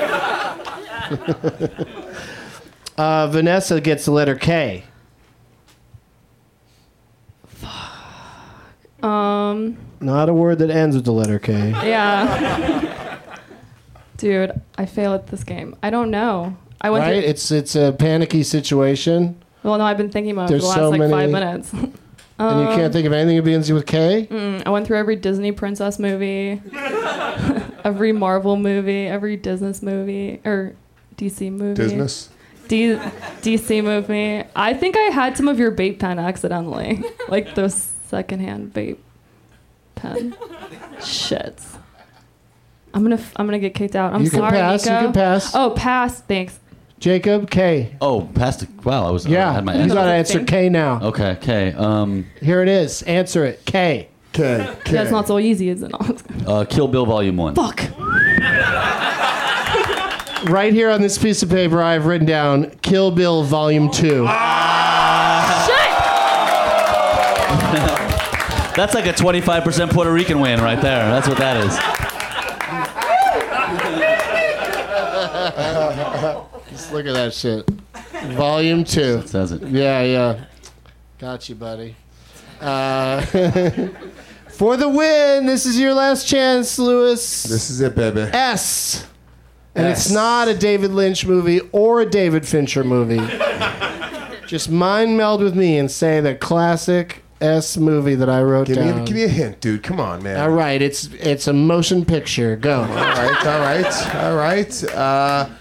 uh, Vanessa gets the letter K. Um. Not a word that ends with the letter K. Yeah. Dude, I fail at this game. I don't know. I went Right? through. It's it's a panicky situation, Well, no, I've been thinking about it There's for the last so like many- five minutes. and you can't think of anything that begins with K. Mm, I went through every Disney princess movie, every Marvel movie, every Disney movie, or D C movie. Disness? D- DC movie. I think I had some of your vape pen accidentally, like the secondhand vape pen. Shit. I'm gonna f- I'm gonna get kicked out. I'm You can sorry, pass, you Nico. can pass. Oh, pass. Thanks. Jacob, K. Oh, past the, wow, I was Yeah, I had my you answer. got to answer K now. Okay, okay. Um, Here it is. Answer it. K. K. K. That's not so easy, is it? uh, Kill Bill Volume One. Fuck. Right here on this piece of paper, I've written down Kill Bill Volume two. That's like a twenty-five percent Puerto Rican win right there. That's what that is. Just look at that shit. Volume two. Says it. Yeah, yeah. Got you, buddy. Uh, for the win, this is your last chance, Lewis. This is it, baby. S. And S. it's not a David Lynch movie or a David Fincher movie. Just mind meld with me and say the classic S movie that I wrote Give me, down. a, give me a hint, dude. Come on, man. All right, it's it's a motion picture. Go. All right, all right, all right. Uh,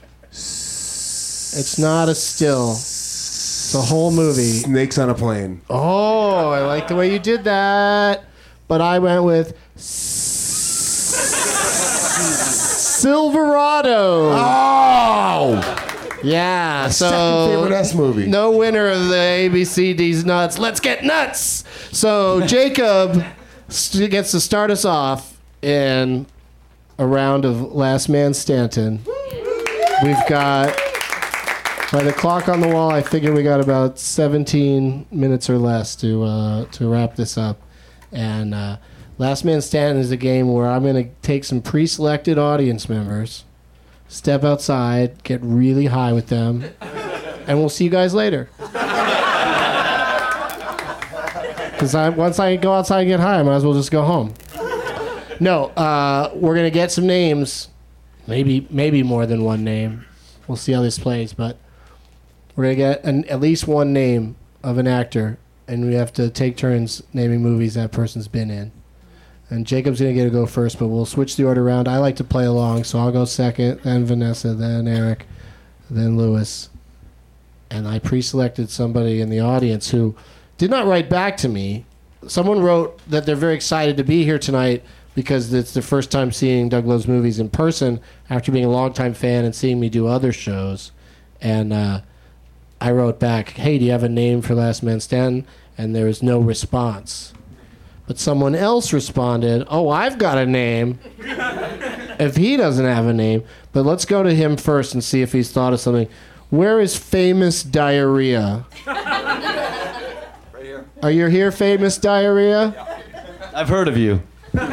It's not a still. It's a whole movie. Snakes on a Plane. Oh, I like the way you did that. But I went with Silverado. Oh! Yeah, so Second favorite S movie. no winner of the A B C D's Nuts. Let's get nuts. So Jacob st- gets to start us off in a round of Last Man Stanton. We've got, by the clock on the wall, I figure we got about seventeen minutes or less to uh, to wrap this up. And uh, Last Man Stanton is a game where I'm going to take some pre-selected audience members, step outside, get really high with them, and we'll see you guys later. Because I, once I go outside and get high, I might as well just go home. No, uh, we're going to get some names, maybe maybe more than one name. We'll see how this plays, but we're going to get an, at least one name of an actor, and we have to take turns naming movies that person's been in. And Jacob's going to get to go first, but we'll switch the order around. I like to play along, so I'll go second, then Vanessa, then Eric, then Lewis. And I pre-selected somebody in the audience who did not write back to me. Someone wrote that they're very excited to be here tonight because it's their first time seeing Doug Loves Movies in person after being a longtime fan and seeing me do other shows. And uh, I wrote back, hey, do you have a name for Last Man Stanton? And there was no response. But someone else responded, oh, I've got a name. If he doesn't have a name. But let's go to him first and see if he's thought of something. Where is Famous Diarrhea? Right here. Are you here, Famous Diarrhea? I've heard of you.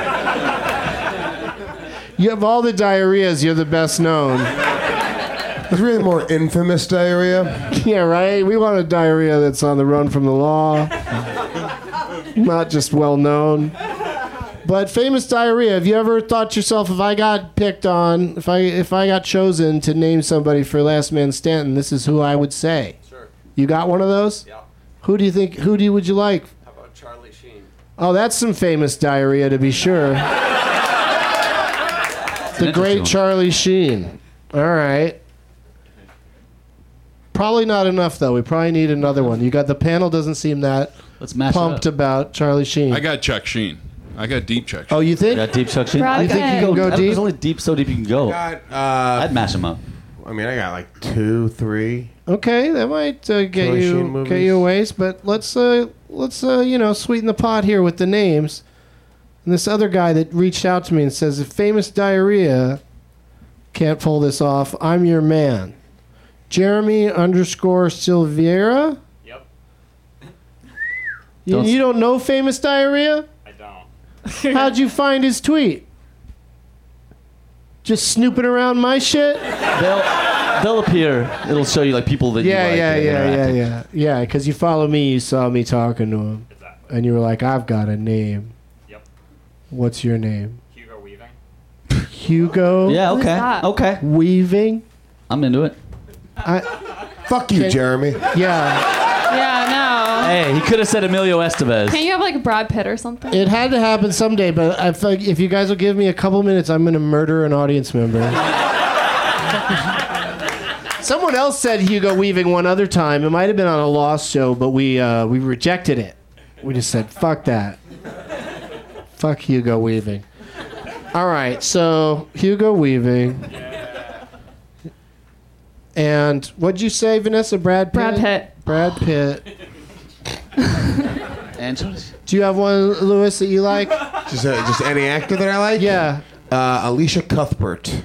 You have all the diarrheas, you're the best known. It's really more infamous diarrhea. Yeah, right? We want a diarrhea that's on the run from the law. Not just well known. But Famous Diarrhea, have you ever thought to yourself, if I got picked on, if I if I got chosen to name somebody for Last Man Stanton, this is who I would say? Sure. You got one of those? Yeah. Who do you think, who do you, would you like? How about Charlie Sheen? Oh, that's some famous diarrhea to be sure. The great Charlie Sheen. All right. Probably not enough, though. We probably need another one. You got the panel doesn't seem that Let's match pumped it up. about Charlie Sheen. I got Chuck Sheen. I got deep Chuck Sheen. Oh, you think? Got deep Chuck Sheen. Brad You think you can go I- deep? There's only deep so deep you can go. Got, uh, I'd mash him up. I mean, I got like two, three. Okay, that might uh, get Charlie Sheen you movies. get you a ways, but let's uh, let's uh, you know, sweeten the pot here with the names. And this other guy that reached out to me and says, if Famous Diarrhea can't pull this off, I'm your man. Jeremy underscore Silveira. Yep. You, you don't know Famous Diarrhea? I don't. How'd you find his tweet? Just snooping around my shit? They'll, they'll appear. It'll show you like people that Yeah, you like. yeah, and yeah, yeah, interacting. yeah. Yeah, because you follow me, you saw me talking to him. Exactly. And you were like, I've got a name. Yep. What's your name? Hugo Weaving. Hugo? Yeah, Who's okay. that? Okay. Weaving? I'm into it. I, Fuck you, Can- Jeremy. yeah. Yeah, no. Hey, he could have said Emilio Estevez. Can't you have like Brad Pitt or something? It had to happen someday, but I feel like if you guys will give me a couple minutes, I'm going to murder an audience member. Someone else said Hugo Weaving one other time. It might have been on a Lost show, but we uh, we rejected it. We just said, fuck that. Fuck Hugo Weaving. All right, so Hugo Weaving. And what'd you say, Vanessa? Brad Pitt? Brad Pitt. Brad Pitt. Angeles? Do you have one, Lewis, that you like? Just uh, just any actor that I like? Yeah. Uh, Alicia Cuthbert.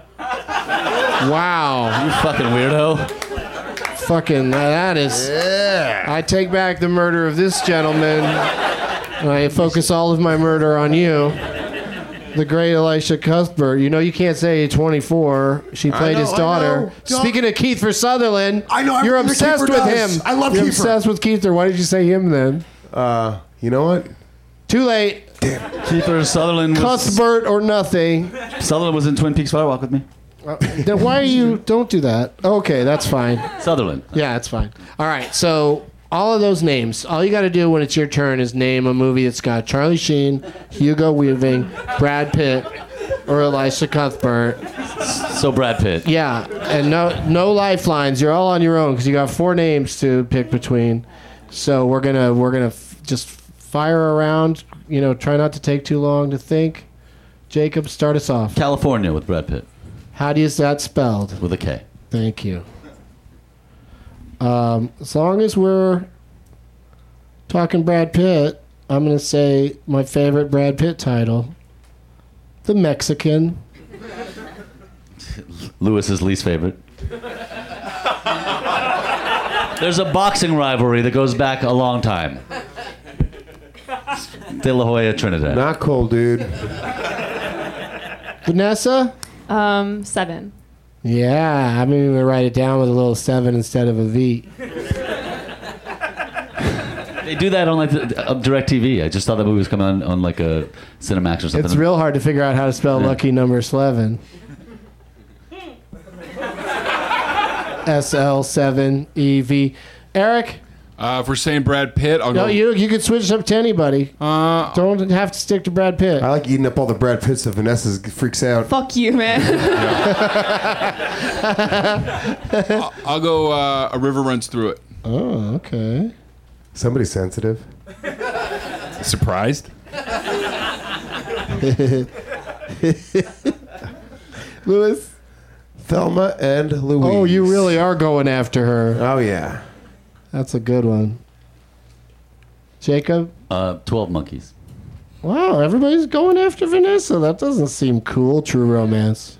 Wow. You fucking weirdo. Fucking, that is... Yeah. I take back the murder of this gentleman. And I focus all of my murder on you. The great Alicia Cuthbert. You know you can't say twenty-four. She played know, his I daughter. know. Don't- Speaking of Kiefer Sutherland, I know, you're everything obsessed Kiefer with does. him. I love You're Kiefer. obsessed with Kiefer. Why did you say him then? Uh, you know what? Too late. Kiefer Sutherland was, Cuthbert or nothing. Sutherland was in Twin Peaks Firewalk with me. Uh, then why are you... Don't do that. Okay, that's fine. Sutherland. Yeah, that's fine. All right, so all of those names, all you got to do when it's your turn is name a movie that's got Charlie Sheen, Hugo Weaving, Brad Pitt, or Alicia Cuthbert. So Brad Pitt. Yeah, and no no lifelines. You're all on your own because you got four names to pick between. So we're gonna we're gonna f- just fire around. You know, try not to take too long to think. Jacob, start us off. California with Brad Pitt. How do you is that spelled? With a K. Thank you. Um, as long as we're talking Brad Pitt, I'm going to say my favorite Brad Pitt title, The Mexican. Lewis's least favorite. There's a boxing rivalry that goes back a long time. De La Hoya, Trinidad. Not cool, dude. Vanessa? Um, seven. Yeah, I'm even going to write it down with a little seven instead of a V. They do that on like the, uh, DirecTV. I just thought that movie was coming on, on like a Cinemax or something. It's real hard to figure out how to spell Yeah. lucky number eleven. S L seven E V. Eric? Uh, if we're saying Brad Pitt, I'll No, go. you you can switch up to anybody. Uh, Don't have to stick to Brad Pitt. I like eating up all the Brad Pitts that Vanessa freaks out. Fuck you, man. I'll, I'll go. Uh, A River Runs Through It. Oh, okay. Somebody's sensitive. Surprised? Lewis? Thelma and Louise. Oh, you really are going after her. Oh, yeah. That's a good one. Jacob? Uh, Twelve Monkeys. Wow, everybody's going after Vanessa. That doesn't seem cool. True Romance.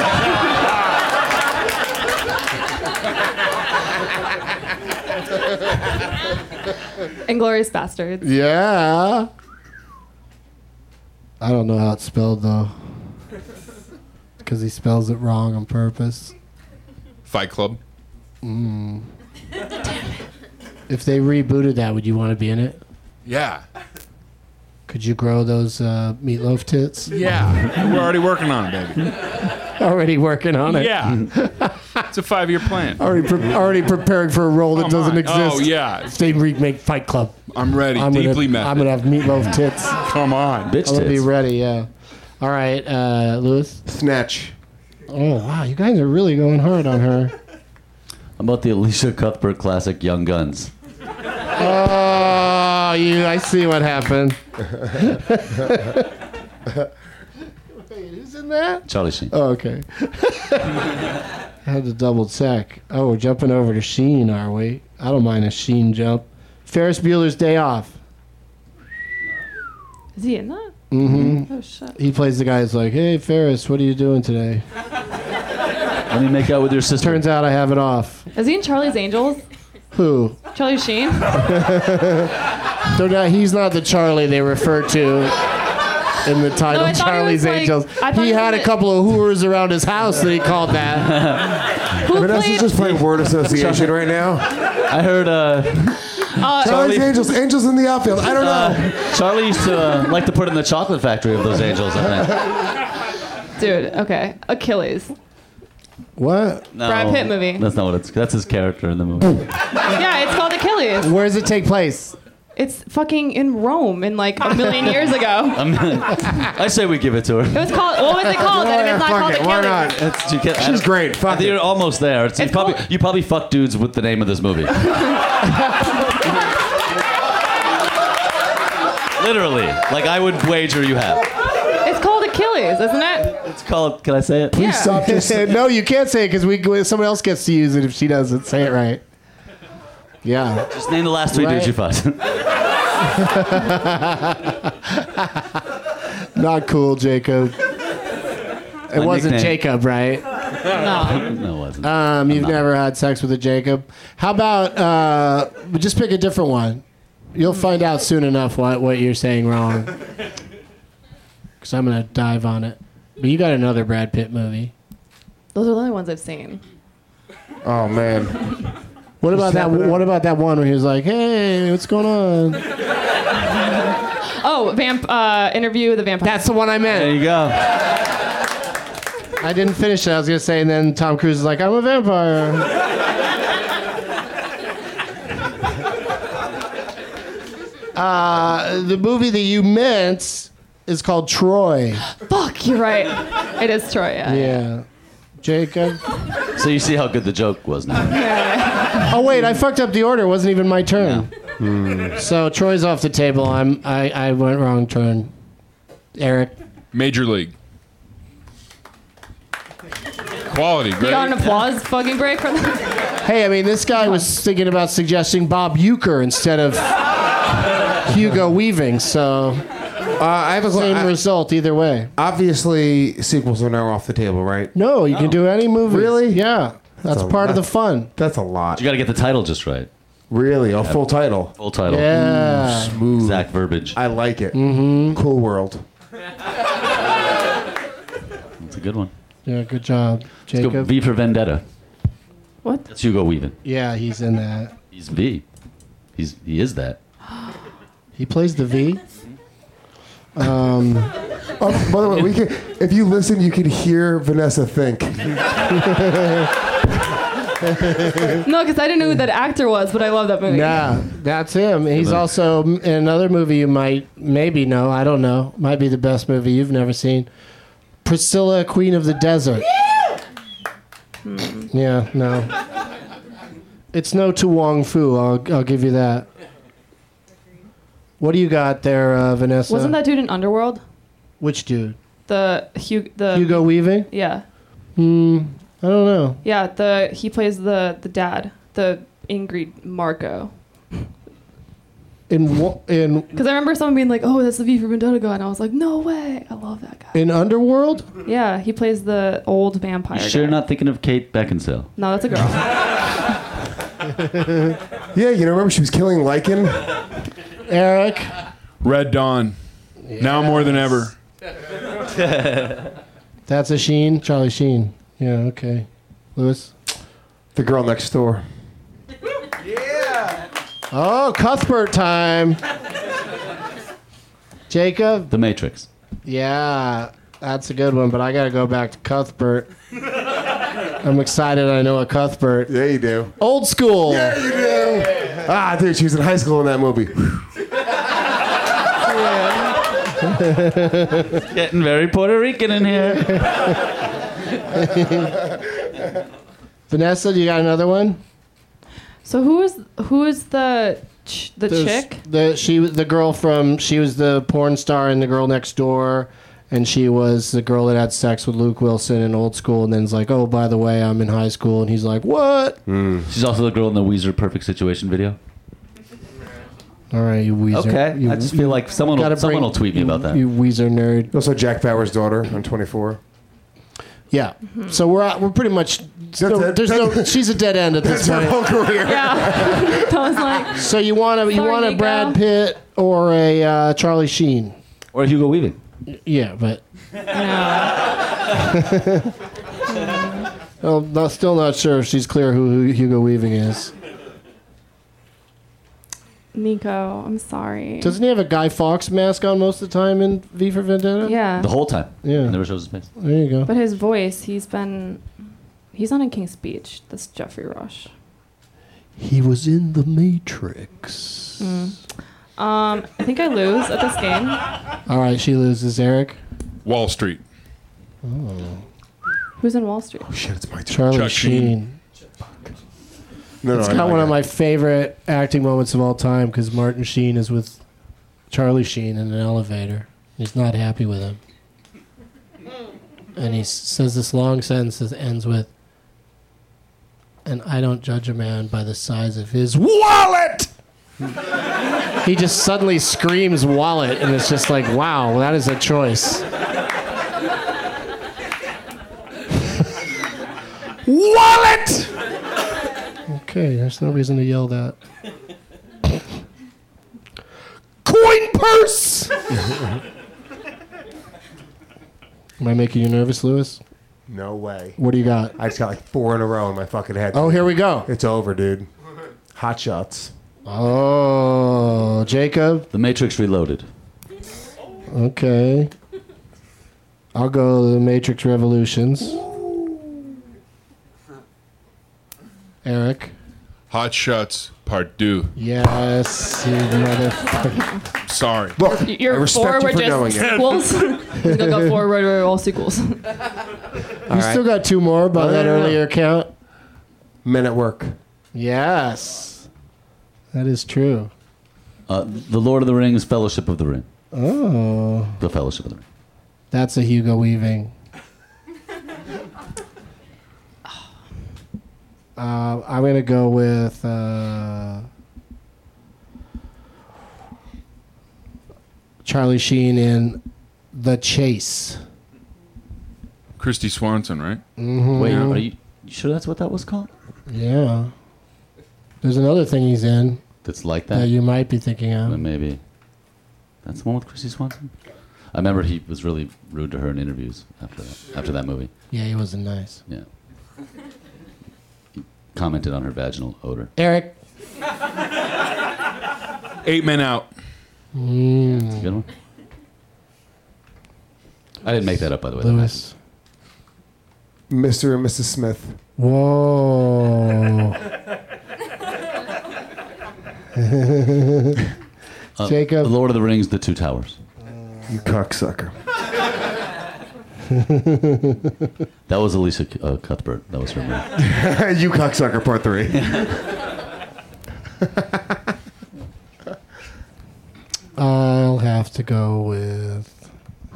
Inglourious Bastards. Yeah. I don't know how it's spelled, though. Because he spells it wrong on purpose. Fight Club. Mm. If they rebooted that, would you want to be in it? Yeah. Could you grow those uh, meatloaf tits? Yeah. We're already working on it, baby. Already working on it. Yeah. It's a five-year plan. Already, pre- already preparing for a role that Come doesn't on. exist. Oh, yeah. If they remake Fight Club. I'm ready. I'm Deeply gonna, method. I'm gonna have meatloaf tits. Come on. Bitch I'm gonna be tits. ready. Yeah. All right, uh, Lewis. Snatch. Oh wow, you guys are really going hard on her. How about the Alicia Cuthbert classic Young Guns? Oh, you! I see what happened. Wait, who's in that? Charlie Sheen. Oh, okay. I had to double check. Oh, we're jumping over to Sheen, are we? I don't mind a Sheen jump. Ferris Bueller's Day Off. Is he in that? Mm-hmm. Oh shit. He plays the guy who's like, hey, Ferris, what are you doing today? Let me make out with your sister. Turns out I have it off. Is he in Charlie's Angels? Who? Charlie Sheen? So now he's not the Charlie they refer to in the title, No, I thought he Charlie's was like- Angels. I thought He he had was a couple of whores around his house that he called that. Who Vanessa's played? just playing word association right now. I heard uh, Uh, Charlie's Charlie- Angels, Angels in the outfield. I don't know. uh, Charlie used to uh, like to put in the chocolate factory of those angels, I think. Dude, okay. Achilles. What? No, Brad Pitt movie. That's not what it's. That's his character in the movie. Yeah, it's called Achilles. Where does it take place? It's fucking in Rome in like a million years ago. I say we give it to her. It was called. What was it called? Then if it's not Fuck called it, why Achilles. not? It's, you can't- She's great. I Fuck think it. you're almost there. It's, you It's probably called- you probably fuck dudes with the name of this movie. Literally, like I would wager you have. It's called Achilles, isn't it? It's called. Can I say it? Please Yeah. stop just. No, you can't say it because we someone else gets to use it if she doesn't say it right. Yeah. Just name the last three Right. dudes you fucked. Not cool, Jacob. It My wasn't nickname. Jacob, right? No. No, it wasn't. Um, you've not. never had sex with a Jacob. How about uh, just pick a different one? You'll find out soon enough what, what you're saying wrong. Because I'm going to dive on it. But you got another Brad Pitt movie. Those are the only ones I've seen. Oh man. What about that? happened to- What about that one where he was like, "Hey, what's going on?" Oh, vamp. Uh, interview with the vampire. That's the one I There meant. you go. I didn't finish it. I was gonna say, and then Tom Cruise is like, "I'm a vampire." uh, the movie that you meant is called Troy. Fuck, you're right. It is Troy. Yeah. Yeah, Jacob. So you see how good the joke was now. Oh wait, I fucked up the order. It wasn't even my turn. So Troy's off the table. I'm. I, I went wrong turn. Eric. Major League. Quality, You great. got an applause fucking break from that? Hey, I mean, this guy was thinking about suggesting Bob Euchre instead of Hugo Weaving. So Uh, I have a same I- result either way. Obviously, sequels are now off the table, right? No, you can do any movie. Really? Yeah, that's, a part of the lot. fun. That's a lot. You got to get the title just right. Really, a full title. Full title. Yeah. Smooth. Exact verbiage. I like it. Mm-hmm. Cool world. That's a good one. Yeah, good job, Let's go Jacob. V for Vendetta. What? That's Hugo Weaving. Yeah, he's in that. He's V. He's he is that. He plays the V. Oh, by the way, we can, if you listen, you can hear Vanessa think. No, because I didn't know who that actor was, but I love that movie. Yeah, that's him. He's movie. also in another movie you might maybe know. I don't know. Might be the best movie you've never seen. Priscilla, Queen of the Desert. Yeah, no. It's no To Wong Fu. I'll I'll give you that. What do you got there, uh, Vanessa? Wasn't that dude in Underworld? Which dude? The Hugh. The Hugo Weaving? Yeah. Hmm. I don't know. Yeah. The he plays the the dad, the angry Marco. In wa- in Because I remember someone being like, "Oh, that's the V for Vendetta guy," and I was like, "No way! I love that guy." in Underworld? Yeah, he plays the old vampire. You sure guy. you're not thinking of Kate Beckinsale? No, that's a girl. Yeah, you know, remember she was killing Lycan? Eric. Red Dawn. Now more than ever. That's a Sheen. Charlie Sheen. Yeah. Okay. Lewis. The girl next door. Oh, Cuthbert time. Jacob. The Matrix. Yeah, that's a good one, but I gotta go back to Cuthbert. I'm excited I know a Cuthbert. Yeah, you do. Old school. Yeah, you do. Ah, dude, she was in high school in that movie. Getting very Puerto Rican in here. Vanessa, do you got another one? So who is who is the ch- the There's chick? The she was the girl from she was the porn star in The Girl Next Door, and she was the girl that had sex with Luke Wilson in Old School, and then's like, oh, by the way, I'm in high school, and he's like, what? She's also the girl in the Weezer Perfect Situation video. All right, you Weezer. Okay, You- I just feel like someone will, gotta someone bring- will tweet me about that. You Weezer nerd. Also, Jack Bauer's daughter on twenty-four. Yeah. So we're at, we're pretty much. No, it. there's no. She's a dead end at this That's her point. whole career. Yeah. That was like, So you want a you Sorry, want a Nico. Brad Pitt or a uh, Charlie Sheen? Or Hugo Weaving. Yeah, but no. well, not, still not sure if she's clear who, who Hugo Weaving is. Nico, I'm sorry. Doesn't he have a Guy Fawkes mask on most of the time in V for Vendetta? Yeah. The whole time. Yeah. Never shows his face. There you go. But his voice, he's been. He's on in King's Speech. That's Jeffrey Rush. He was in The Matrix. Um, I think I lose at this game. All right, she loses. Eric. Wall Street. Who's in Wall Street? Oh shit! It's my turn. Charlie Chuck Sheen. Sheen. No, no, It's I got know, one I of got my it. favorite acting moments of all time because Martin Sheen is with Charlie Sheen in an elevator. He's not happy with him. And he s- says this long sentence that ends with, "And I don't judge a man by the size of his wallet!" He just suddenly screams wallet, and it's just like, wow, that is a choice. Wallet! Okay, there's no reason to yell that. Coin purse! Am I making you nervous, Lewis? No way. What do you got? I just got like four in a row in my fucking head. Oh, here we go. It's over, dude. Hot shots. Oh, Jacob. The Matrix Reloaded. Okay. I'll go The Matrix Revolutions. Eric. Hot Shots Part Two. Yes, you motherfucker. Sorry. Look, I Your respect four you were for knowing just it. sequels. He's gonna go four were were all sequels. You still got two more by Oh, that yeah, yeah. earlier count? Men at Work. Yes. That is true. Uh, the Lord of the Rings, Fellowship of the Ring. Oh. The Fellowship of the Ring. That's a Hugo Weaving. Uh, I'm going to go with uh, Charlie Sheen in The Chase. Christy Swanson, right? Mm-hmm. Wait, are you, you sure that's what that was called? Yeah. There's another thing he's in That's like that that? you might be thinking Uh, of. maybe. That's the one with Christy Swanson? I remember he was really rude to her in interviews after that, after that movie. Yeah, he wasn't nice. Yeah. He commented on her vaginal odor. Eric. Eight Men Out. Mm. That's a good one. I didn't make that up, by the way. That Lewis. Mister and Missus Smith. Whoa. Uh, Jacob. The Lord of the Rings, The Two Towers. You cocksucker. That was Alicia uh, Cuthbert. That was her movie. You cocksucker, part three. I'll have to go with.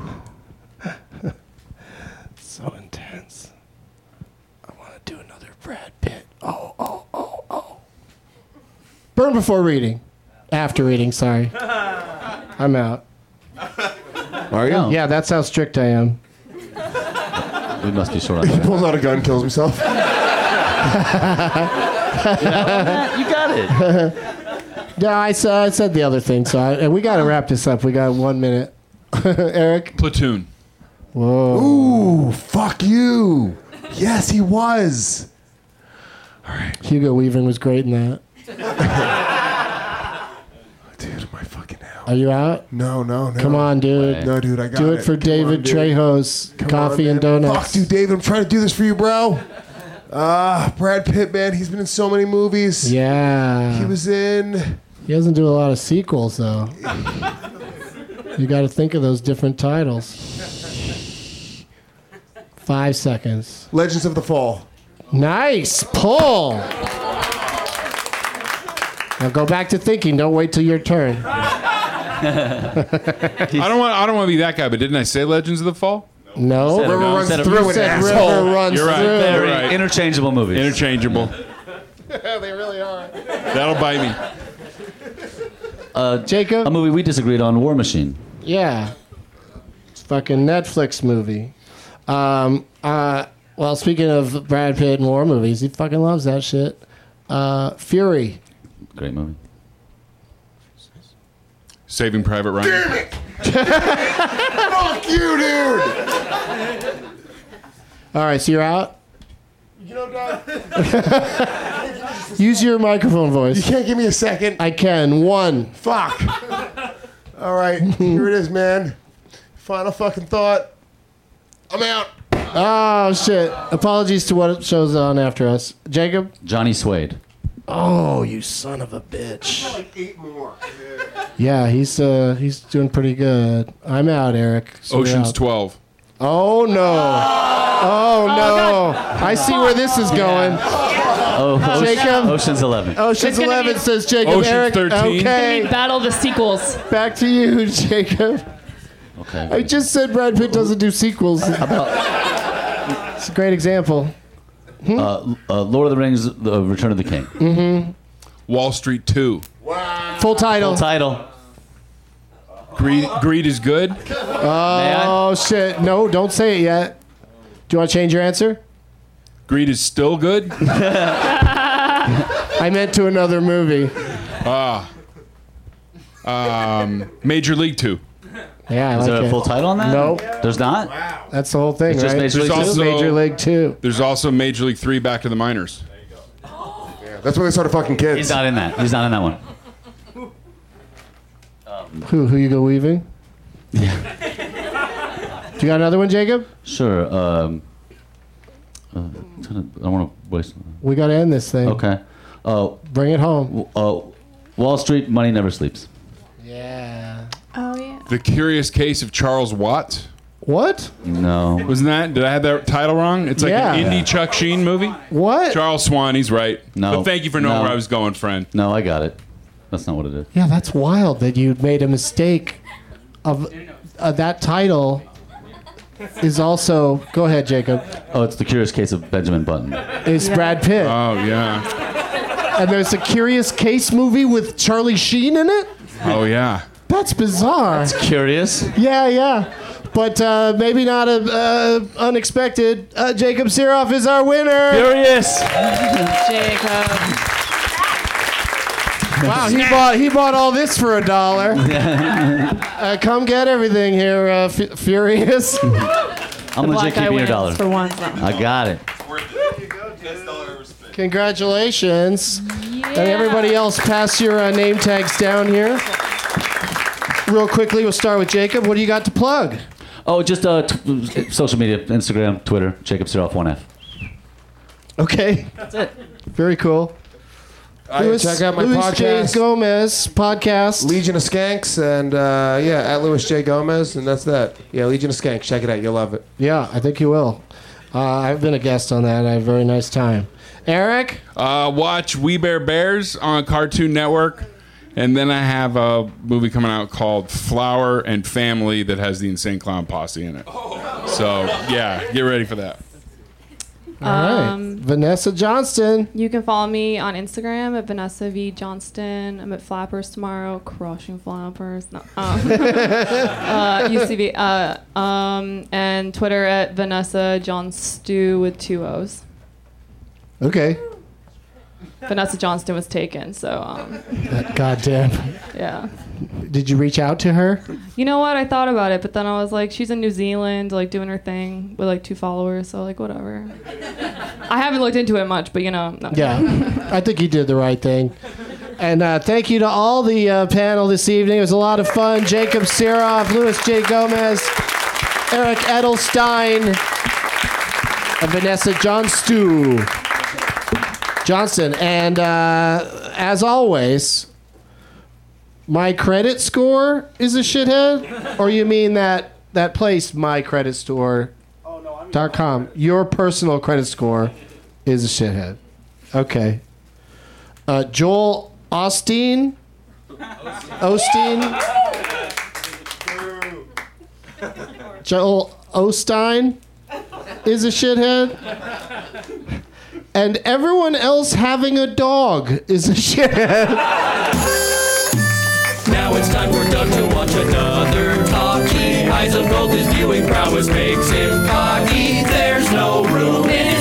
So intense. I want to do another Brad Pitt. Oh, oh, oh, oh. Burn before reading. After reading, sorry. I'm out. Are you? No. Yeah, that's how strict I am. We must be short on He that. pulls out a gun, kills himself. You got it. No, I said, I said the other thing, so I, and we got to wrap this up. We got one minute. Eric? Platoon. Whoa. Ooh, fuck you. Yes, he was. Hugo Weaving was great in that. Dude, my fucking hell. Are you out? No, no, no. Come on, dude. No, dude, I got it. Do it for Come David on, dude. Trejo's Come Coffee on, and man. Donuts. Fuck, dude, David, I'm trying to do this for you, bro. Ah, Brad Pitt, man, he's been in so many movies. Yeah. He was in. He doesn't do a lot of sequels, though. You got to think of those different titles. Five seconds. Legends of the Fall. Nice pull. Now go back to thinking. Don't wait till your turn. I don't want. I don't want to be that guy. But didn't I say Legends of the Fall? No. Said it River wrong. runs Said it through wrong. it, Said asshole. River runs You're right. through. Very Very right. interchangeable movies. Interchangeable. They really are. That'll bite me. Uh, Jacob? A movie we disagreed on, War Machine. Yeah. It's a fucking Netflix movie. Um, uh, well, speaking of Brad Pitt and war movies, he fucking loves that shit. Uh, Fury. Great movie. Saving Private Ryan. Damn it! Fuck you, dude! All right, so you're out? You know, dog, Use your microphone voice. you can't give me a second. I can. One. Fuck. All right, here it is, man. Final fucking thought. I'm out. Oh, shit. Apologies to what show's on after us. Jacob? Johnny Suede. Oh, you son of a bitch. Like eight more. Yeah, he's uh he's doing pretty good. I'm out, Eric. So you're Ocean's out. twelve. Oh no. Oh no. I see where this is going. Oh, Ocean- Jacob? Ocean's eleven. Ocean's It's gonna eleven be- says Jacob. Ocean's Eric, thirteen. okay. Battle of the sequels. Back to you, Jacob. Okay. I just said Brad Pitt doesn't do sequels. How about It's a great example. uh, uh, Lord of the Rings, The Return of the King? Mm-hmm. Wall Street two. Full title. Full title. Greed, greed is good. Oh shit! No, don't say it yet. Do you want to change your answer? Greed is still good. I meant to another movie. Ah. Um, Major League two. Yeah, I Is like there a it. full title on that? Nope. There's not? That's the whole thing, It's just right? Major There's League Two? also Major League Two. There's also Major League three. Back to the Minors. That's where they started fucking kids. He's not in that. He's not in that one. Who? Who you go weaving? Yeah. Do you got another one, Jacob? Sure. Um, uh, I don't want to waste. We got to end this thing. Okay. Uh, Bring it home. uh, Wall Street, Money Never Sleeps. Yeah. Oh yeah. The Curious Case of Charles Watts. What? No. Wasn't that? Did I have that title wrong? It's like Yeah. an indie Chuck Sheen movie. What? Charles Swan. He's right. No. But thank you for knowing No. where I was going, friend. No, I got it. That's not what it is. Yeah, that's wild that you made a mistake. Of uh, that title is also. Go ahead, Jacob. Oh, it's The Curious Case of Benjamin Button. It's Brad Pitt, Oh yeah. and there's a Curious Case movie with Charlie Sheen in it. Oh yeah. That's bizarre. Curious? Yeah, yeah. But uh, maybe not a, uh, unexpected. Uh, Jacob Siroff is our winner. Curious! Jacob. Wow, he bought he bought all this for a dollar. uh, come get everything here, uh, F- Furious. I'm legit Black guy keeping your wins dollar. for once. I got it. Congratulations. Yeah. And everybody else, pass your uh, name tags down here. Real quickly, we'll start with Jacob. What do you got to plug? Oh, just uh, t- social media, Instagram, Twitter, Jacob Siroff one F. Okay. That's it. Very cool. Right, Louis, check out my Louis podcast. J. Gomez podcast. Legion of Skanks, and uh, yeah, at Louis J. Gomez, and that's that. Yeah, Legion of Skanks. Check it out. You'll love it. Yeah, I think you will. Uh, I've been a guest on that. I had a very nice time. Eric? Uh, watch We Bear Bears on Cartoon Network. And then I have a movie coming out called Flower and Family that has the Insane Clown Posse in it. So, yeah, get ready for that. All right. Um, Vanessa Johnston. You can follow me on Instagram at Vanessa V Johnston. I'm at Flappers tomorrow, crushing flappers. No, um, uh, U C B. Uh, um, and Twitter at Vanessa Johnstew with two O's. Okay. Vanessa Johnston was taken, so um, That goddamn. yeah. Did you reach out to her? You know what? I thought about it, but then I was like, she's in New Zealand, like doing her thing with like two followers, so like whatever. I haven't looked into it much, but you know. No. Yeah. I think you did the right thing. And uh, thank you to all the uh, panel this evening. It was a lot of fun. Jacob Siroff, Louis J. Gomez, Eric Edelstein, and Vanessa Johnstew. Johnson. And uh, as always, my credit score is a shithead? Or you mean that, that place, my credit store dot com? Your personal credit score is a shithead. Okay. Uh, Joel Osteen? Osteen? Joel Osteen is a shithead? And everyone else having a dog is a shithead. Now it's time for Doug to watch another talkie. Eyes of gold, his viewing prowess makes him cocky. There's no room in